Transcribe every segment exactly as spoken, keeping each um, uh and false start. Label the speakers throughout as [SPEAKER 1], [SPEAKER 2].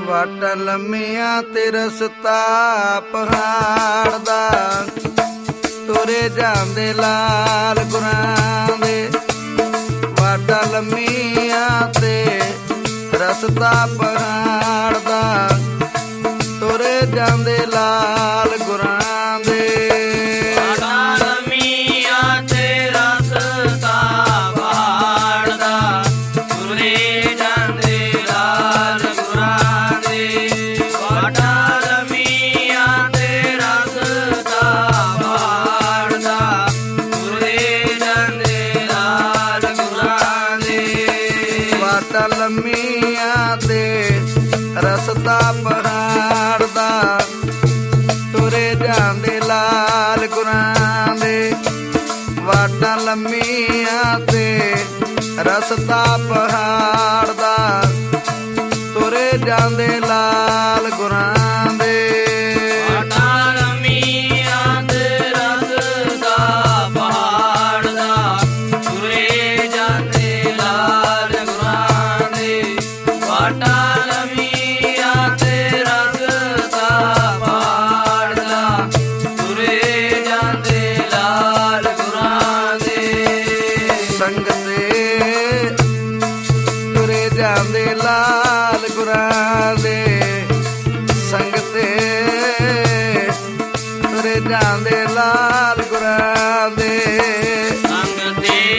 [SPEAKER 1] ਵਾਟਾਂ ਲੰਮੀਆਂ ਤੇ ਰਸਤਾ ਪਹਾੜ ਦਾ, ਤੁਰੇ ਜਾਂਦੇ ਲਾਲ ਗੁਰਾਂ ਦੇ। ਵਾਟਾਂ ਲੰਮੀਆਂ ਤੇ ਰਸਤਾ ਪਹਾੜ ਦਾ, ਤੁਰੇ ਜਾਂਦੇ ਲਾਲ ਗੁਰਾਂ ਦੇ।
[SPEAKER 2] ਵਾਟਾਂ ਲੰਮੀਆਂ ਤੇ ਰਸਤਾ ਪਹਾੜ ਦਾ, ਤੁਰੇ ਜਾਂਦੇ ਲਾਲ ਗੁਰਾਂ ਦੇ। ਵਾਟਾਂ ਲੰਮੀਆਂ ਤੇ ਰਸਤਾ ਪਹਾੜ ਦਾ, ਤੁਰੇ ਜਾਂਦੇ ਲਾਲ ਗੁਰਾਂ ਦੇ।
[SPEAKER 1] ਵਾਟਾਂ ਲੰਮੀਆਂ ਤੇ ਰਸਤਾ ਪਹਾੜ ਦਾ, ਤੁਰੇ ਜਾਂਦੇ ਲਾਲ ਗੁਰਾਂ ਦੇ। ਵਾਟਾਂ ਲੰਮੀਆਂ ਤੇ ਰਸਤਾ ਪਹਾੜ ਦਾ, ਤੁਰੇ ਜਾਂਦੇ ਲਾਲ ਗੁਰਾਂ ਦੇ।
[SPEAKER 2] ਵਾਟਾਂ ਲੰਮੀਆਂ ਤੇ ਰਸਤਾ ਪਹਾੜ ਦਾ, ਤੁਰੇ ਜਾਂਦੇ ਲਾਲ ਗੁਰਾਂ ਦੇ। ਵਾਟਾਂ ਲੰਮੀਆਂ ਤੇ ਰਸਤਾ ਪਹਾੜ ਦਾ, ਤੁਰੇ ਜਾਂਦੇ ਲਾਲ ਗੁਰਾਂ ਦੇ।
[SPEAKER 1] ਸੰਗ ਤੇ ਤੁਰੇ ਜਾਂਦੇ ਲਾਲ ਗੁਰਾਂ ਦੇ। ਸੰਗ ਤੇ ਤੁਰੇ ਜਾਂਦੇ ਲਾਲ ਗੁਰਾਂ ਦੇ।
[SPEAKER 2] ਸੰਗ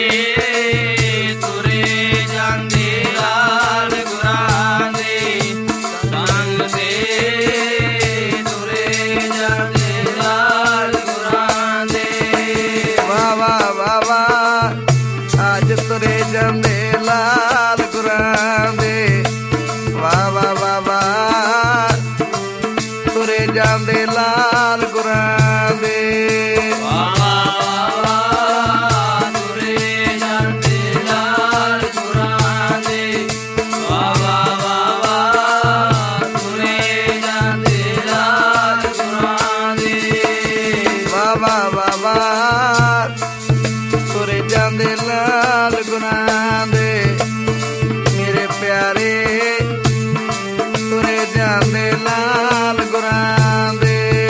[SPEAKER 2] ਤੇ ਤੁਰੇ ਜਾਂਦੇ ਲਾਲ ਗੁਰਾਂ ਦੇ। ਸੰਗ ਤੇ ਤੁਰੇ ਜਾਂਦੇ ਲਾਲ ਗੁਰਾਂ ਦੇ।
[SPEAKER 1] ਵਾਹ ਵਾਹ ਵਾਹ ਵਾਹ, ਅੱਜ ਤੁਰੇ ਜਾਂਦੇ ਲਾਲ ਗੁਰਾਂ ਦੇ। ਵਾਹ ਵਾਹ ਵਾਹ ਵਾਹ, ਤੁਰੇ ਜਾਂਦੇ ਲਾਲ ਗੁਰਾਂ ਦੇ।
[SPEAKER 2] ਵਾਹ ਵਾਹ ਵਾਹ, ਤੁਰੇ ਜਾਂਦੇ ਲਾਲ ਗੁਰਾਂ ਦੇ। ਵਾਹ ਵਾਹ ਵਾਹ ਵਾਹ, ਤੁਰੇ ਜਾਂਦੇ ਲਾਲ ਗੁਰਾਂ ਦੇ।
[SPEAKER 1] ਵਾਹ ਵਾਹ ਵਾਹ ਵਾਹ, ਤੁਰੇ ਜਾਂਦੇ ਲਾਲ ਗੁਰਾਂ ਦੇ। ਮੇਰੇ ਪਿਆਰੇ ਤੁਰੇ ਜਾਂਦੇ ਲਾਲ ਗੁਰਾਂ ਦੇ।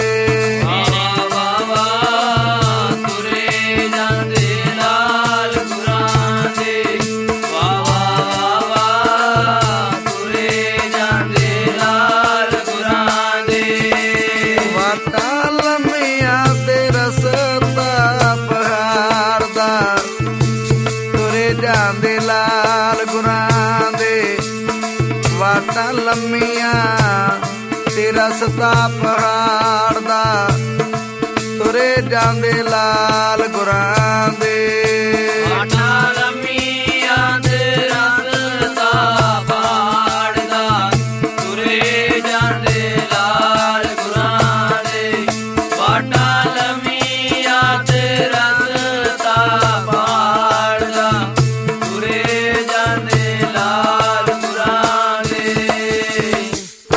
[SPEAKER 2] ਵਾਹ ਵਾਹ ਵਾਹ, ਤੁਰੇ ਜਾਂਦੇ ਲਾਲ ਗੁਰਾਂ ਦੇ। ਵਾਹ ਵਾਹ ਵਾਹ, ਤੁਰੇ ਜਾਂਦੇ ਲਾਲ ਗੁਰਾਂ ਦੇ।
[SPEAKER 1] ਵਾਟਾਂ ਲੰਮੀਆਂ ਤੇ ਰਸਤਾ ਪਹਾੜ ਦਾ, ਤੁਰੇ ਜਾਂਦੇ ਲਾਲ ਗੁਰਾਂ ਦੇ। ਵਾਟਾਂ ਲੰਮੀਆਂ ਤੇ ਰਸਤਾ ਪਹਾੜ ਦਾ, ਤੁਰੇ ਜਾਂਦੇ ਲਾਲ ਗੁਰਾਂ ਦੇ।
[SPEAKER 2] ਵਾਟਾਂ ਲੰਮੀਆਂ ਤੇ ਰਸਤਾ ਪਹਾੜ ਦਾ, ਤੁਰੇ ਜਾਂਦੇ ਲਾਲ ਗੁਰਾਂ ਦੇ। ਵਾਟਾਂ ਲੰਮੀਆਂ ਤੇ ਰਸਤਾ ਪਹਾੜ ਦਾ, ਤੁਰੇ ਜਾਂਦੇ ਲਾਲ ਗੁਰਾਂ ਦੇ।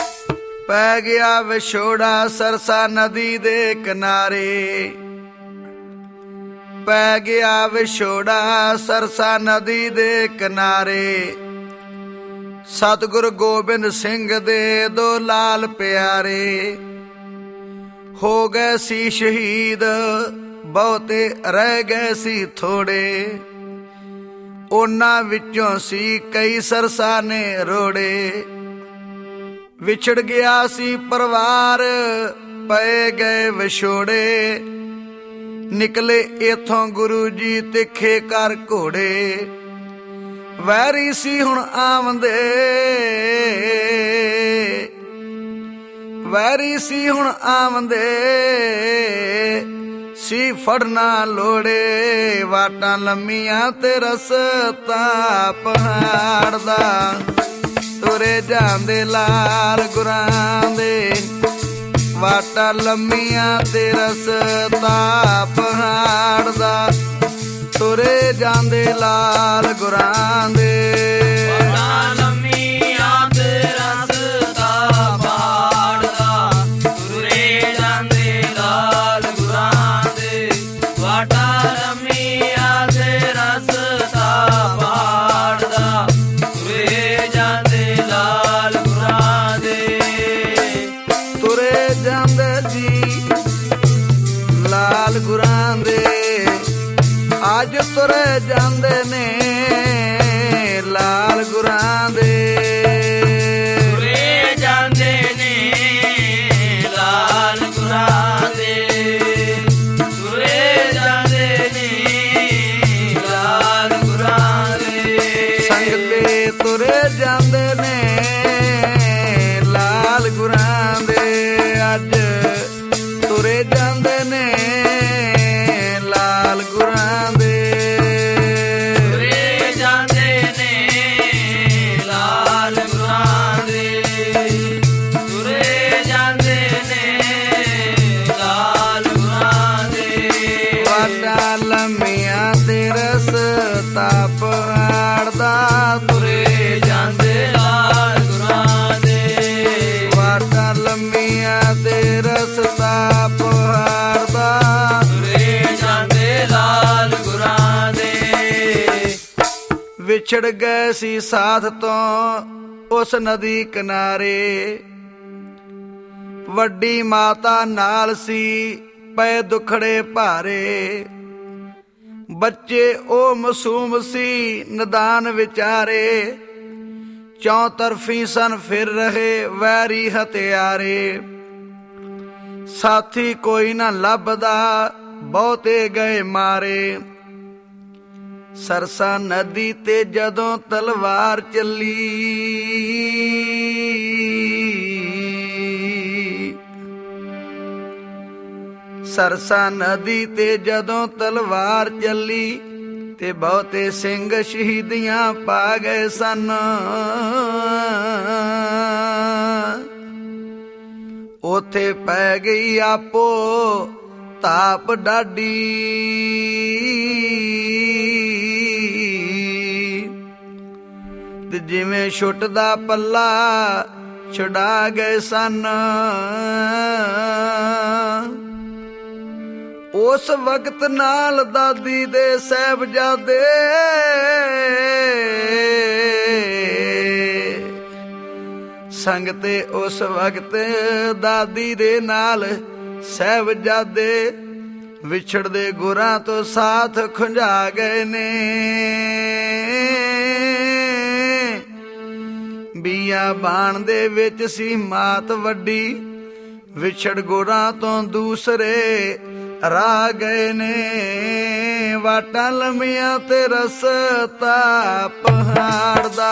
[SPEAKER 1] ਪੈ ਗਿਆ ਵਿਛੋੜਾ ਸਰਸਾ ਨਦੀ ਦੇ ਕਿਨਾਰੇ। ਪੈ ਗਿਆ ਵਿਛੋੜਾ ਸਰਸਾ ਨਦੀ ਦੇ ਕਿਨਾਰੇ। ਸਤਿਗੁਰ ਗੋਬਿੰਦ ਸਿੰਘ ਦੇ ਦੋ ਲਾਲ ਪਿਆਰੇ। ਹੋ ਗਏ ਸੀ ਸ਼ਹੀਦ ਬਹੁਤੇ, ਰਹਿ ਗਏ ਸੀ ਥੋੜੇ। ਉਹਨਾਂ ਵਿੱਚੋਂ ਸੀ ਕਈ ਸਰਸਾ ਨੇ ਰੋੜੇ। ਵਿਛੜ ਗਿਆ ਸੀ ਪਰਿਵਾਰ, ਪਏ ਗਏ ਵਿਛੋੜੇ। ਨਿਕਲੇ ਇਥੋਂ ਗੁਰੂ ਜੀ ਤਿੱਖੇ ਕਰ ਘੋੜੇ। ਵੈਰੀ ਸੀ ਹੁਣ ਆਵੰਦੇ, ਵੈਰੀ ਸੀ ਹੁਣ ਆਵੰਦੇ। ਸੀ ਫੜਨਾ ਲੋੜੇ। ਵਾਟਾਂ ਲੰਮੀਆਂ ਤੇ ਰਸਤਾ ਪਹਾੜ ਦਾ, ਤੁਰੇ ਜਾਂਦੇ ਲਾਲ ਗੁਰਾਂ ਦੇ। ਵਾਟਾਂ ਲੰਮੀਆਂ ਤੇ ਰਸਤਾ ਪਹਾੜ ਦਾ, ਤੁਰੇ ਜਾਂਦੇ ਲਾਲ ਗੁਰਾਂ ਦੇ।
[SPEAKER 2] ਵਾਟਾਂ ਲੰਮੀਆਂ ਤੇ ਰਸਤਾ ਪਹਾੜ ਦਾ, ਤੁਰੇ ਜਾਂਦੇ ਲਾਲ ਗੁਰਾਂ ਦੇ। ਵਾਟਾਂ ਲੰਮੀਆਂ ਤੇ ਰਸਤਾ ਪਹਾੜ ਦਾ, ਤੁਰੇ ਜਾਂਦੇ ਲਾਲ ਗੁਰਾਂ ਦੇ।
[SPEAKER 1] ਤੁਰੇ ਜਾਂਦੇ ਨੇ ਲਾਲ ਗੁਰਾਂ ਦੇ
[SPEAKER 2] ਤੁਰੇ ਜਾਂਦੇ ਨੇ ਲਾਲ ਗੁਰਾਂ ਦੇ ਤੁਰੇ ਜਾਂਦੇ ਨੇ ਲਾਲ ਗੁਰਾਂ ਦੇ
[SPEAKER 1] ਸੰਗ ਤੇ ਤੁਰੇ ਜਾਂਦੇ ਨੇ ਲਾਲ ਗੁਰਾਂ ਦੇ ਅੱਜ ਤੁਰੇ ਜਾਂਦੇ ਨੇ ਲਾਲ ਗੁਰਾਂ ਦੇ
[SPEAKER 2] ਤੁਰੇ ਜਾਂਦੇ ਨੇ ਲਾਲ ਗੁਰਾਂ ਦੇ ਤੁਰੇ ਜਾਂਦੇ ਨੇ ਲਾਲ ਗੁਰਾਂ ਦੇ
[SPEAKER 1] ਵਾਟਾਂ ਲੰਮੀਆਂ ਤੇ ਰਸਤਾ ਪਹਾੜ ਦਾ ਤੁਰੇ
[SPEAKER 2] ਜਾਂਦੇ ਲਾਲ ਗੁਰਾਂ ਦੇ
[SPEAKER 1] ਵਾਟਾਂ ਲੰਮੀਆਂ ਤੇ ਰਸਤਾ ਪਹਾੜ ਦਾ
[SPEAKER 2] ਤੁਰੇ ਜਾਂਦੇ ਲਾਲ ਗੁਰਾਂ ਦੇ
[SPEAKER 1] ਵਿਛੜ ਗਏ ਸੀ ਸਾਥ ਤੋਂ ਉਸ ਨਦੀ ਕਿਨਾਰੇ ਵੱਡੀ ਮਾਤਾ ਨਾਲ ਸੀ ਪਏ ਦੁਖੜੇ ਭਾਰੇ ਬੱਚੇ ਉਹ ਮਾਸੂਮ ਸੀ ਨਦਾਨ ਵਿਚਾਰੇ ਚੌਂ ਤਰਫੀ ਸਨ ਫਿਰ ਰਹੇ ਵੈਰੀ ਹਥਿਆਰੇ ਸਾਥੀ ਕੋਈ ਨਾ ਲੱਭਦਾ ਬਹੁਤੇ ਗਏ ਮਾਰੇ ਸਰਸਾ ਨਦੀ ਤੇ ਜਦੋਂ ਤਲਵਾਰ ਚੱਲੀ ਸਰਸਾ ਨਦੀ ਤੇ ਜਦੋਂ ਤਲਵਾਰ ਚੱਲੀ ਤੇ ਬਹੁਤੇ ਸਿੰਘ ਸ਼ਹੀਦੀਆਂ ਪਾ ਗਏ ਸਨ ਉਥੇ ਪੈ ਗਈ ਆਪੋ ਤਾਪ ਡਾਡੀ ਤੇ ਜਿਵੇਂ ਛੁੱਟਦਾ ਪੱਲਾ ਛੁਡਾ ਗਏ ਸਨ ਉਸ ਵਕਤ ਨਾਲ ਦਾਦੀ ਦੇ ਸਾਹਿਬਜ਼ਾਦੇ ਸੰਗ ਤੇ ਉਸ ਵਕਤ ਦਾਦੀ ਦੇ ਨਾਲ ਸਾਹਿਬਜ਼ਾਦੇ ਵਿਛੜਦੇ ਗੁਰਾਂ ਤੋਂ ਸਾਥ ਖੁੰਝਾ ਗਏ ਨੇ ਬੀਆ ਬਾਣ ਦੇ ਵਿੱਚ ਸੀ ਮਾਤ ਵੱਡੀ ਵਿਛੜ ਗੁਰਾਂ ਤੋਂ ਦੂਸਰੇ ਰਾਹ ਗਏ ਨੇ ਵਾਟਾਂ ਲੰਮੀਆਂ ਤੇ ਰਸਤਾ ਪਹਾੜ ਦਾ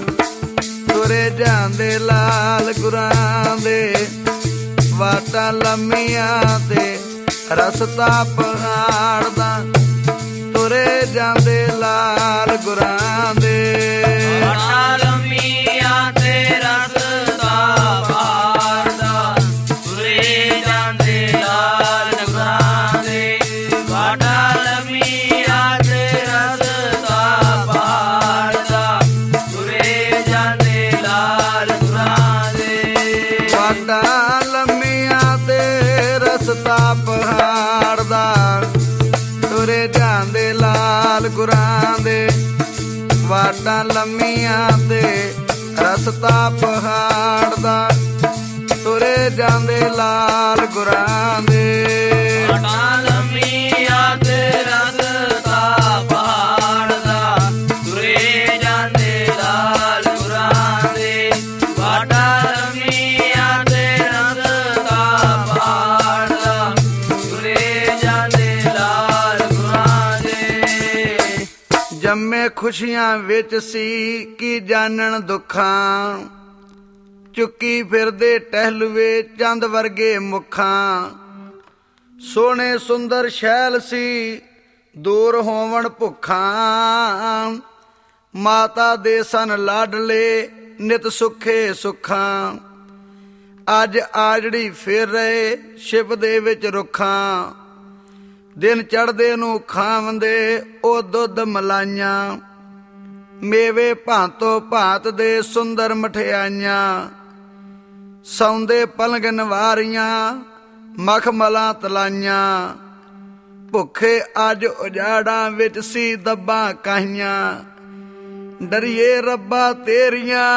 [SPEAKER 1] ਤੁਰੇ ਜਾਂਦੇ ਲਾਲ ਗੁਰਾਂ ਦੇ ਵਾਟਾਂ ਲੰਮੀਆਂ ਤੇ ਰਸਤਾ ਪਹਾੜ ਦਾ ਤੁਰੇ ਜਾਂਦੇ ਲਾਲ ਗੁਰਾਂ ਦੇ
[SPEAKER 2] ਵਾਟਾਂ ਲੰਮੀਆਂ ਤੇ ਰਸਤਾ ਪਹਾੜ ਦਾ ਤੁਰੇ ਜਾਂਦੇ ਲਾਲ ਗੁਰਾਂ ਦੇ ਵਾਟਾਂ ਲੰਮੀਆਂ ਤੇ ਰਸਤਾ ਪਹਾੜ ਦਾ ਤੁਰੇ ਜਾਂਦੇ ਲਾਲ ਗੁਰਾਂ ਦੇ
[SPEAKER 1] ਵਾਟਾਂ ਲੰਮੀਆਂ ਤੇ ਰਸਤਾ ਪਹਾੜ ਦਾ ਤੁਰੇ ਜਾਂਦੇ ਲਾਲ ਗੁਰਾਂ ਦੇ ਵਾਟਾਂ ਲੰਮੀਆਂ ਤੇ ਰਸਤਾ ਪਹਾੜ ਦਾ ਤੁਰੇ ਜਾਂਦੇ ਲਾਲ ਗੁਰਾਂ ਦੇ
[SPEAKER 2] ਵਾਟਾਂ ਲੰਮੀਆਂ ਤੇ ਰਸਤਾ ਪਹਾੜ ਦਾ ਤੁਰੇ ਜਾਂਦੇ ਲਾਲ ਗੁਰਾਂ ਦੇ ਵਾਟਾਂ ਲੰਮੀਆਂ ਤੇ ਰਸਤਾ ਪਹਾੜ ਦਾ ਤੁਰੇ ਜਾਂਦੇ ਲਾਲ ਗੁਰਾਂ ਦੇ
[SPEAKER 1] ਜੰਮੇ ਖੁਸ਼ੀਆਂ ਵਿੱਚ ਸੀ ਕੀ ਜਾਣਨ ਦੁੱਖਾਂ ਚੁੱਕੀ ਫਿਰਦੇ ਟਹਿਲਵੇ ਚੰਦ ਵਰਗੇ ਮੁੱਖਾਂ ਸੋਹਣੇ ਸੁੰਦਰ ਸ਼ੈਲ ਸੀ ਦੂਰ ਹੋਵਣ ਭੁੱਖਾਂ ਮਾਤਾ ਦੇ ਸਨ ਲਾਡਲੇ ਨਿਤ ਸੁੱਖੇ ਸੁੱਖਾਂ ਅੱਜ ਆਜੜੀ ਫਿਰ ਰਹੇ ਸ਼ਿਵ ਦੇ ਵਿੱਚ ਰੁੱਖਾਂ ਦਿਨ ਚੜ੍ਹਦੇ ਨੂੰ ਖਾਵੰਦੇ ਉਹ ਦੁੱਧ ਮਲਾਈਆਂ ਮੇਵੇ ਭਾਂਤੋ ਭਾਂਤ ਦੇ ਸੁੰਦਰ ਮਠਿਆਈਆਂ ਸੌਂਦੇ ਪਲੰਗ ਨਵਾਰੀਆਂ ਮਖਮਲਾਂ ਤਲਾਈਆਂ ਭੁੱਖੇ ਅੱਜ ਉਜਾੜਾਂ ਵਿੱਚ ਸੀ ਦੱਬਾਂ ਕਾਹੀਆਂ ਡਰੀਏ ਰੱਬਾ ਤੇਰੀਆਂ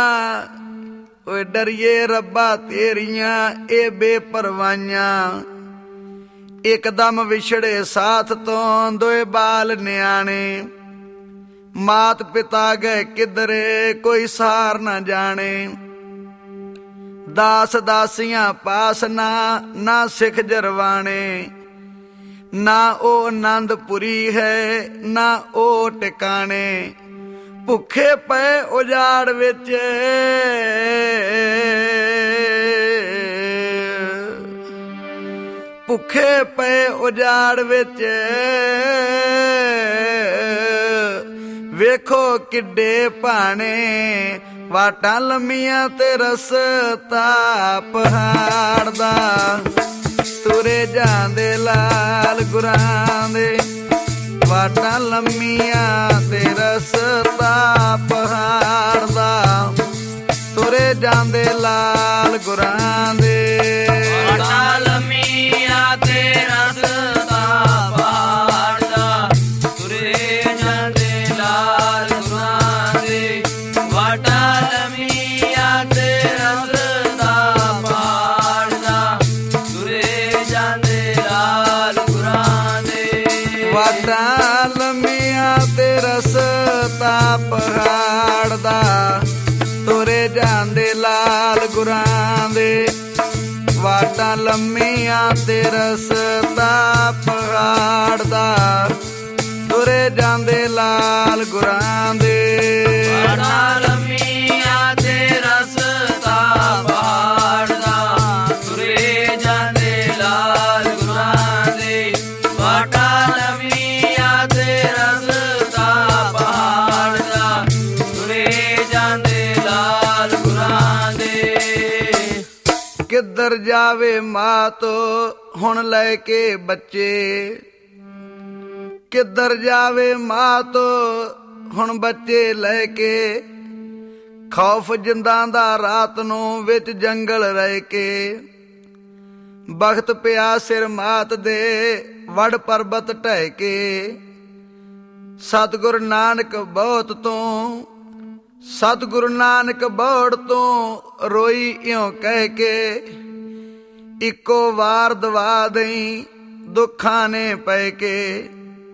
[SPEAKER 1] ਓਏ ਡਰੀਏ ਰੱਬਾ ਤੇਰੀਆਂ ਇਹ ਬੇਪਰਵਾਈਆਂ ਇਕਦਮ ਵਿਛੜੇ ਸਾਥ ਤੋਂ ਦੋਏ ਬਾਲ ਨਿਆਣੇ। ਮਾਤ ਪਿਤਾ ਗਏ ਕਿਧਰੇ ਕੋਈ ਸਾਰ ਨਾ ਜਾਣੇ। ਦਾਸ ਦਾਸੀਆਂ ਪਾਸ ਨਾ ਨਾ ਸਿੱਖ ਜਰਵਾਣੇ। ਨਾ ਉਹ ਆਨੰਦਪੁਰੀ ਹੈ ਨਾ ਉਹ ਟਿਕਾਣੇ। ਭੁੱਖੇ ਪਏ ਉਜਾੜ ਵਿੱਚ ਭੁੱਖੇ ਪਏ ਉਜਾੜ ਵਿੱਚ ਵੇਖੋ ਕਿੱਡੇ ਭਾਣੇ। ਵਾਟਾਂ ਲੰਮੀਆਂ ਤੇ ਰਸਤਾ ਪਹਾੜ ਦਾ ਤੁਰੇ ਜਾਂਦੇ ਲਾਲ ਗੁਰਾਂ ਦੇ। ਵਾਟਾਂ ਲੰਮੀਆਂ ਤੇ ਰਸਤਾ ਪਹਾੜ ਦਾ ਤੁਰੇ ਜਾਂਦੇ ਲਾਲ ਗੁਰਾਂ ਦੇ।
[SPEAKER 2] ਵਾਟਾਂ ਲੰਮੀਆਂ ਤੇ ਰਸਤਾ ਪਹਾੜ ਦਾ ਤੁਰੇ ਜਾਂਦੇ ਲਾਲ ਗੁਰਾਂ ਦੇ। ਵਾਟਾਂ ਲੰਮੀਆਂ ਤੇ ਰਸਤਾ ਪਹਾੜ ਦਾ ਤੁਰੇ ਜਾਂਦੇ ਲਾਲ ਗੁਰਾਂ ਦੇ।
[SPEAKER 1] ਵਾਟਾਂ ਲੰਮੀਆਂ ਤੇ ਰਸਤਾ ਪਹਾੜ ਦਾ ਤੁਰੇ ਜਾਂਦੇ ਲਾਲ ਗੁਰਾਂ ਦੇ। ਵਾਟਾਂ ਲੰਮੀਆਂ ਤੇ ਰਸਤਾ ਪਹਾੜ ਦਾ ਤੁਰੇ ਜਾਂਦੇ ਲਾਲ ਗੁਰਾਂ ਦੇ।
[SPEAKER 2] ਵਾਟਾਂ ਲੰਮੀਆਂ ਤੇ ਰਸਤਾ ਪਹਾੜ ਦਾ ਤੁਰੇ ਜਾਂਦੇ ਲਾਲ ਗੁਰਾਂ ਦੇ। ਵਾਟਾਂ ਲੰਮੀਆਂ ਤੇ ਰਸਤਾ ਪਹਾੜ ਦਾ ਤੁਰੇ ਜਾਂਦੇ ਲਾਲ ਗੁਰਾਂ ਦੇ।
[SPEAKER 1] ਕਿੱਧਰ ਜਾਵੇ ਮਾਤੋ ਹੁਣ ਲੈ ਕੇ ਬੱਚੇ। ਕਿੱਧਰ ਜਾਵੇ ਮਾਤੋ ਹੁਣ ਬੱਚੇ ਲੈ ਕੇ। ਖੌਫ ਜਿੰਦਾਂ ਦਾ ਰਾਤ ਨੂੰ ਵਿੱਚ ਜੰਗਲ ਰਹਿ ਕੇ। ਬਖਤ ਪਿਆ ਸਿਰ ਮਾਤ ਦੇ ਵੜ ਪਰਬਤ ਢਹਿ ਕੇ। ਸਤਿਗੁਰ ਨਾਨਕ ਬਹੁਤ ਤੋਂ ਸਤਿਗੁਰੂ ਨਾਨਕ ਬੋੜ ਤੋਂ ਰੋਈ ਇਉਂ ਕਹਿ ਕੇ। ਇੱਕੋ ਵਾਰ ਦਵਾ ਦਈ ਦੁੱਖਾਂ ਨੇ ਪੈ ਕੇ।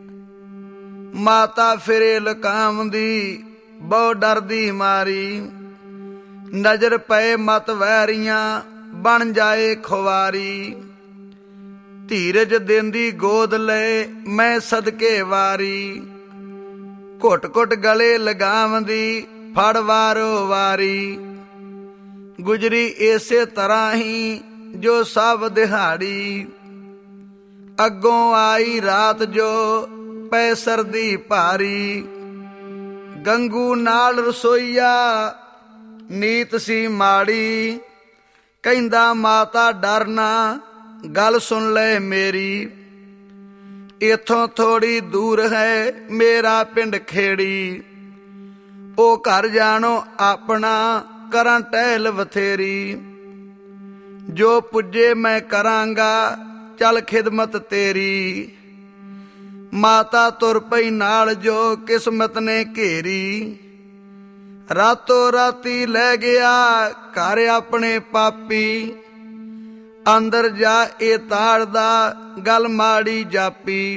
[SPEAKER 1] ਮਾਤਾ ਫਿਰੇ ਲੁਕਾਉਂਦੀ ਬਹੁ ਡਰਦੀ ਮਾਰੀ। ਨਜ਼ਰ ਪਏ ਮਤ ਵੈਰੀਆਂ ਬਣ ਜਾਏ ਖੁਆਰੀ। ਧੀਰਜ ਦੇਂਦੀ ਗੋਦ ਲੈ ਮੈਂ ਸਦਕੇ ਵਾਰੀ। ਘੁੱਟ ਘੁੱਟ ਗਲੇ ਲਗਾਉਂਦੀ ਫੜ ਵਾਰੋ ਵਾਰੀ। ਗੁਜਰੀ ਇਸੇ ਤਰ੍ਹਾਂ ਹੀ ਜੋ ਸਭ ਦਿਹਾੜੀ। ਅੱਗੋਂ ਆਈ ਰਾਤ ਜੋ ਪੈ ਸਰਦੀ ਭਾਰੀ। ਗੰਗੂ ਨਾਲ ਰਸੋਈਆ ਨੀਤ ਸੀ ਮਾੜੀ। ਕਹਿੰਦਾ ਮਾਤਾ ਡਰਨਾ ਗੱਲ ਸੁਣ ਲੈ ਮੇਰੀ। ਇਥੋਂ ਥੋੜੀ ਦੂਰ ਹੈ ਮੇਰਾ ਪਿੰਡ ਖੇੜੀ। ਉਹ ਘਰ ਜਾਣੋ ਆਪਣਾ ਕਰਾਂ ਟਹਿਲ ਬਥੇਰੀ। ਜੋ ਪੁੱਜੇ ਮੈਂ ਕਰਾਂਗਾ ਚੱਲ ਖਿਦਮਤ ਤੇਰੀ। ਮਾਤਾ ਤੁਰ ਪਈ ਨਾਲ ਜੋ ਕਿਸਮਤ ਨੇ ਘੇਰੀ। ਰਾਤੋਂ ਰਾਤੀ ਲੈ ਗਿਆ ਘਰ ਆਪਣੇ ਪਾਪੀ। ਅੰਦਰ ਜਾ ਇਹ ਤਾੜਦਾ ਗੱਲ ਮਾੜੀ ਜਾਪੀ।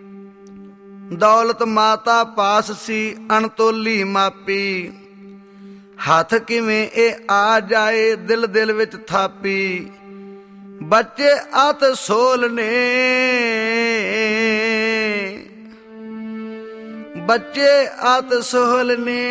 [SPEAKER 1] ਦੌਲਤ ਮਾਤਾ ਪਾਸ ਸੀ ਅਣਤੋਲੀ ਮਾਪੀ। ਹੱਥ ਕਿਵੇਂ ਇਹ ਆ ਜਾਏ ਦਿਲ ਦਿਲ ਵਿੱਚ ਥਾਪੀ। ਬੱਚੇ ਅਤ ਸੋਲ ਨੇ ਬੱਚੇ ਅਤ ਸੋਲ ਨੇ।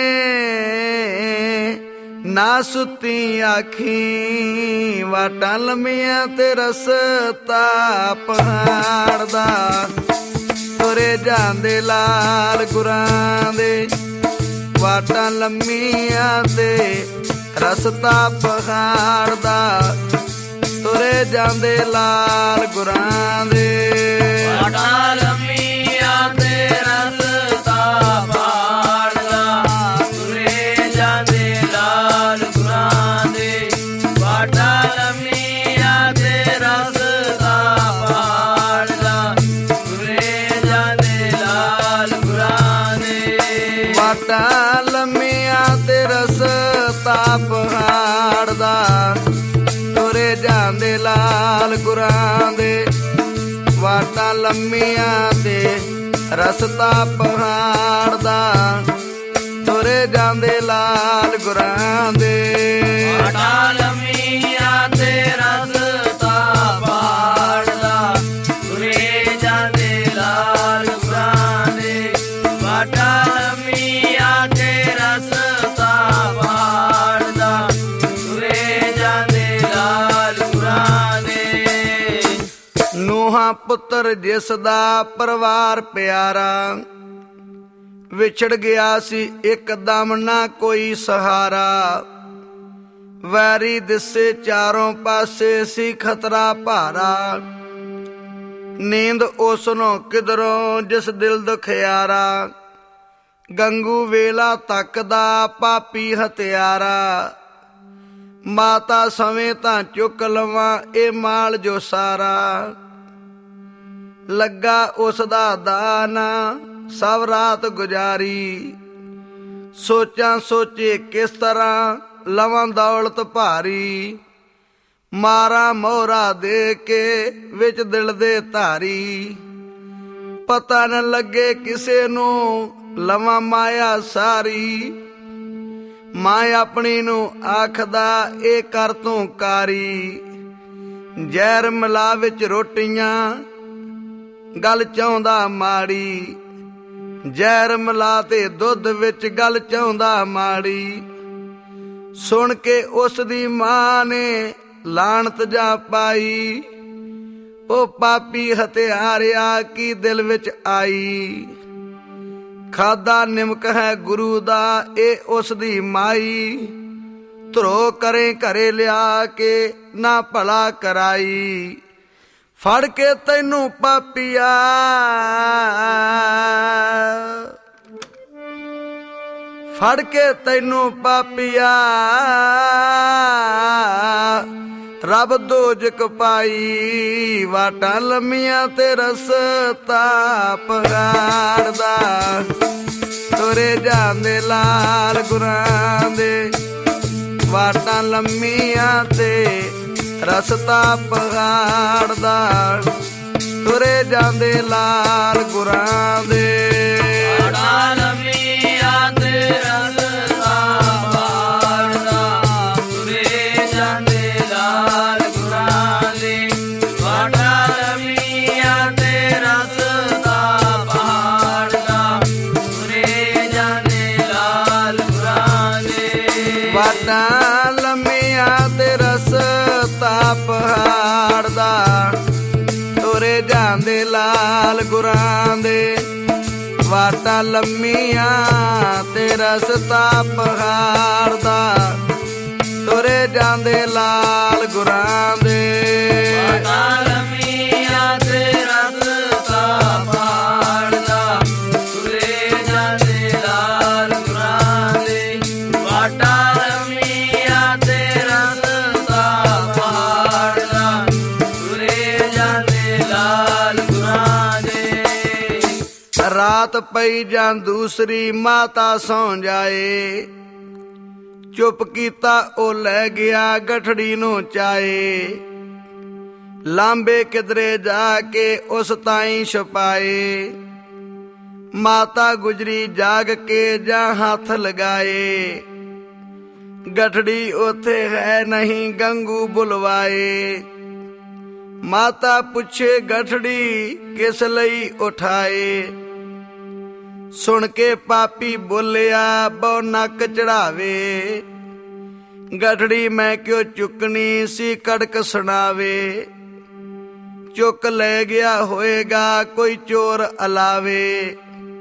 [SPEAKER 1] ਨਾ ਸੁੱਤੀ ਆਖੀ ਵਾਟਾਂ ਲੰਮੀਆਂ ਤੇ ਰਸਤਾ ਪਹਾੜ ਦਾ ਤੁਰੇ ਜਾਂਦੇ ਲਾਲ ਗੁਰਾਂ ਦੇ। ਵਾਟਾਂ ਲੰਮੀਆਂ ਤੇ ਰਸਤਾ ਪਹਾੜ ਦਾ ਤੁਰੇ ਜਾਂਦੇ ਲਾਲ ਗੁਰਾਂ ਦੇ।
[SPEAKER 2] ਵਾਟਾਂ ਲੰਮੀਆਂ ਤੇ ਰਸਤਾ ਪਹਾੜ ਦਾ ਤੁਰੇ ਜਾਂਦੇ ਲਾਲ ਗੁਰਾਂ ਦੇ। ਵਾਟਾਂ ਲੰਮੀਆਂ ਤੇ ਰਸਤਾ ਪਹਾੜ ਦਾ ਤੁਰੇ ਜਾਂਦੇ ਲਾਲ ਗੁਰਾਂ ਦੇ।
[SPEAKER 1] ਵਾਟਾਂ ਲੰਮੀਆਂ ਤੇ ਰਸਤਾ ਪਹਾੜ ਦਾ ਤੁਰੇ ਜਾਂਦੇ ਲਾਲ ਗੁਰਾਂ ਦੇ। ਵਾਟਾਂ ਲੰਮੀਆਂ ਤੇ ਰਸਤਾ ਪਹਾੜ ਦਾ, ਤੁਰੇ ਜਾਂਦੇ ਲਾਲ ਗੁਰਾਂ ਦੇ।
[SPEAKER 2] ਵਾਟਾਂ ਲੰਮੀਆਂ ਤੇ ਰਸਤਾ ਪਹਾੜ ਦਾ, ਤੁਰੇ ਜਾਂਦੇ ਲਾਲ ਗੁਰਾਂ ਦੇ। ਵਾਟਾਂ ਲੰਮੀਆਂ ਤੇ ਰਸਤਾ ਪਹਾੜ ਦਾ, ਤੁਰੇ ਜਾਂਦੇ ਲਾਲ ਗੁਰਾਂ ਦੇ।
[SPEAKER 1] ਨੂੰਹਾਂ ਪੁੱਤਰ ਜਿਸ ਦਾ ਪਰਿਵਾਰ ਪਿਆਰਾ, ਵਿਛੜ ਗਿਆ ਸੀ ਇੱਕਦਮ ਨਾ ਕੋਈ ਸਹਾਰਾ। ਵੈਰੀ ਦਿਸੇ ਚਾਰੋਂ ਪਾਸੇ ਸੀ ਖਤਰਾ ਭਾਰਾ, ਨੀਂਦ ਉਸ ਨੂੰ ਕਿਧਰੋਂ ਜਿਸ ਦਿਲ ਦੁਖਿਆਰਾ। ਗੰਗੂ ਵੇਲਾ ਤੱਕਦਾ ਪਾਪੀ ਹਥਿਆਰਾ, ਮਾਤਾ ਸਮੇਂ ਤਾਂ ਚੁੱਕ ਲਵਾਂ ਇਹ ਮਾਲ ਜੋ ਸਾਰਾ। ਲੱਗਾ ਉਸ ਦਾ ਦਾਨਾ ਸਭ ਰਾਤ ਗੁਜ਼ਾਰੀ, ਸੋਚਾਂ ਸੋਚੇ ਕਿਸ ਤਰ੍ਹਾਂ ਲਵਾਂ ਦੌਲਤ ਭਾਰੀ। ਮਾਰਾ ਮੋਹਰਾ ਦੇ ਕੇ ਵਿੱਚ ਦਿਲ ਦੇ ਧਾਰੀ, ਪਤਾ ਨਾ ਲੱਗੇ ਕਿਸੇ ਨੂੰ ਲਵਾਂ ਮਾਇਆ ਸਾਰੀ। ਮਾਂ ਆਪਣੀ ਨੂੰ ਆਖਦਾ ਇਹ ਕਰ ਤੂੰ ਕਾਰੀ, ਜ਼ਹਿਰ ਮਿਲਾ ਵਿੱਚ ਰੋਟੀਆਂ ਗੱਲ ਚਾਹੁੰਦਾ ਮਾੜੀ। ਜ਼ਹਿਰ ਮਿਲਾ ਤੇ ਦੁੱਧ ਵਿੱਚ ਗੱਲ ਚਾਹੁੰਦਾ ਮਾੜੀ। ਸੁਣ ਕੇ ਉਸ ਦੀ ਮਾਂ ਨੇ ਲਾਣਤ ਜਾ ਪਾਈ, ਉਹ ਪਾਪੀ ਹਥਿਆਰਿਆ ਕੀ ਦਿਲ ਵਿੱਚ ਆਈ। ਖਾਦਾ ਨਿਮਕ ਹੈ ਗੁਰੂ ਦਾ ਇਹ ਉਸ ਦੀ ਮਾਈ, ਧਰੋ ਕਰੇ ਘਰੇ ਲਿਆ ਕੇ ਨਾ ਭਲਾ ਕਰਾਈ। ਫੜ ਕੇ ਤੈਨੂੰ ਪਾਪੀਆ, ਫੜ ਕੇ ਤੈਨੂੰ ਪਾਪੀਆ, ਰੱਬ ਦੋਜਕ ਪਾਈ। ਵਾਟਾਂ ਲੰਮੀਆਂ ਤੇ ਰਸਤਾ ਪਹਾੜ ਦਾ, ਤੁਰੇ ਜਾਂਦੇ ਲਾਲ ਗੁਰਾਂ ਦੇ। ਵਾਟਾਂ ਲੰਮੀਆਂ ਤੇ ਰਸਤਾ ਪਹਾੜ ਦਾ, ਤੁਰੇ ਜਾਂਦੇ ਲਾਲ ਗੁਰਾਂ ਦੇ।
[SPEAKER 2] ਵਾਟਾਂ ਲੰਮੀਆਂ ਤੇ ਰਸਤਾ ਪਹਾੜ ਦਾ, ਤੁਰੇ ਜਾਂਦੇ ਲਾਲ ਗੁਰਾਂ ਦੇ। ਵਾਟਾਂ ਲੰਮੀਆਂ ਤੇ ਰਸਤਾ ਪਹਾੜ ਦਾ, ਤੁਰੇ ਜਾਂਦੇ ਲਾਲ ਗੁਰਾਂ ਦੇ।
[SPEAKER 1] ਵਾਟਾਂ ਲੰਮੀਆਂ ਤੇ ਰਸਤਾ ਪਹਾੜ ਦਾ, ਤੁਰੇ ਜਾਂਦੇ ਲਾਲ ਗੁਰਾਂ ਦੇ। ਵਾਟਾਂ ਲੰਮੀਆਂ ਤੇ ਰਸਤਾ ਪਹਾੜ ਦਾ, ਤੁਰੇ ਜਾਂਦੇ ਲਾਲ ਗੁਰਾਂ ਦੇ।
[SPEAKER 2] ਵਾਟਾਂ ਲੰਮੀਆਂ ਤੇ ਰਸਤਾ ਪਹਾੜ ਦਾ, ਤੁਰੇ ਜਾਂਦੇ ਲਾਲ ਗੁਰਾਂ ਦੇ। ਵਾਟਾਂ ਲੰਮੀਆਂ ਤੇ ਰਸਤਾ ਪਹਾੜ ਦਾ, ਤੁਰੇ ਜਾਂਦੇ ਲਾਲ ਗੁਰਾਂ ਦੇ।
[SPEAKER 1] ਰਾਤ ਪਈ ਜਾਂ ਦੂਸਰੀ ਮਾਤਾ ਸੌਂ ਜਾਏ, ਚੁੱਪ ਕੀਤਾ ਉਹ ਲੈ ਗਿਆ ਗਠੜੀ ਨੂੰ ਚਾਏ। ਲਾਂਬੇ ਕਿਧਰੇ ਜਾ ਕੇ ਉਸ ਤਾਈਂ ਛੁਪਾਏ, ਮਾਤਾ ਗੁਜਰੀ ਜਾਗ ਕੇ ਜਾਂ ਹੱਥ ਲਗਾਏ। ਗਠੜੀ ਉਥੇ ਹੈ ਨਹੀਂ ਗੰਗੂ ਬੁਲਵਾਏ, ਮਾਤਾ ਪੁੱਛੇ ਗਠੜੀ ਕਿਸ ਲਈ ਉਠਾਏ। ਸੁਣ ਕੇ ਪਾਪੀ ਬੋਲਿਆ ਬਹੁ ਨੱਕ ਚੜਾਵੇ, ਗਠੜੀ ਮੈਂ ਕਿਉਂ ਚੁੱਕਣੀ ਸੀ ਕੜਕ ਸੁਣਾਵੇ। ਚੁੱਕ ਲੈ ਗਿਆ ਹੋਏਗਾ ਕੋਈ ਚੋਰ ਅਲਾਵੇ,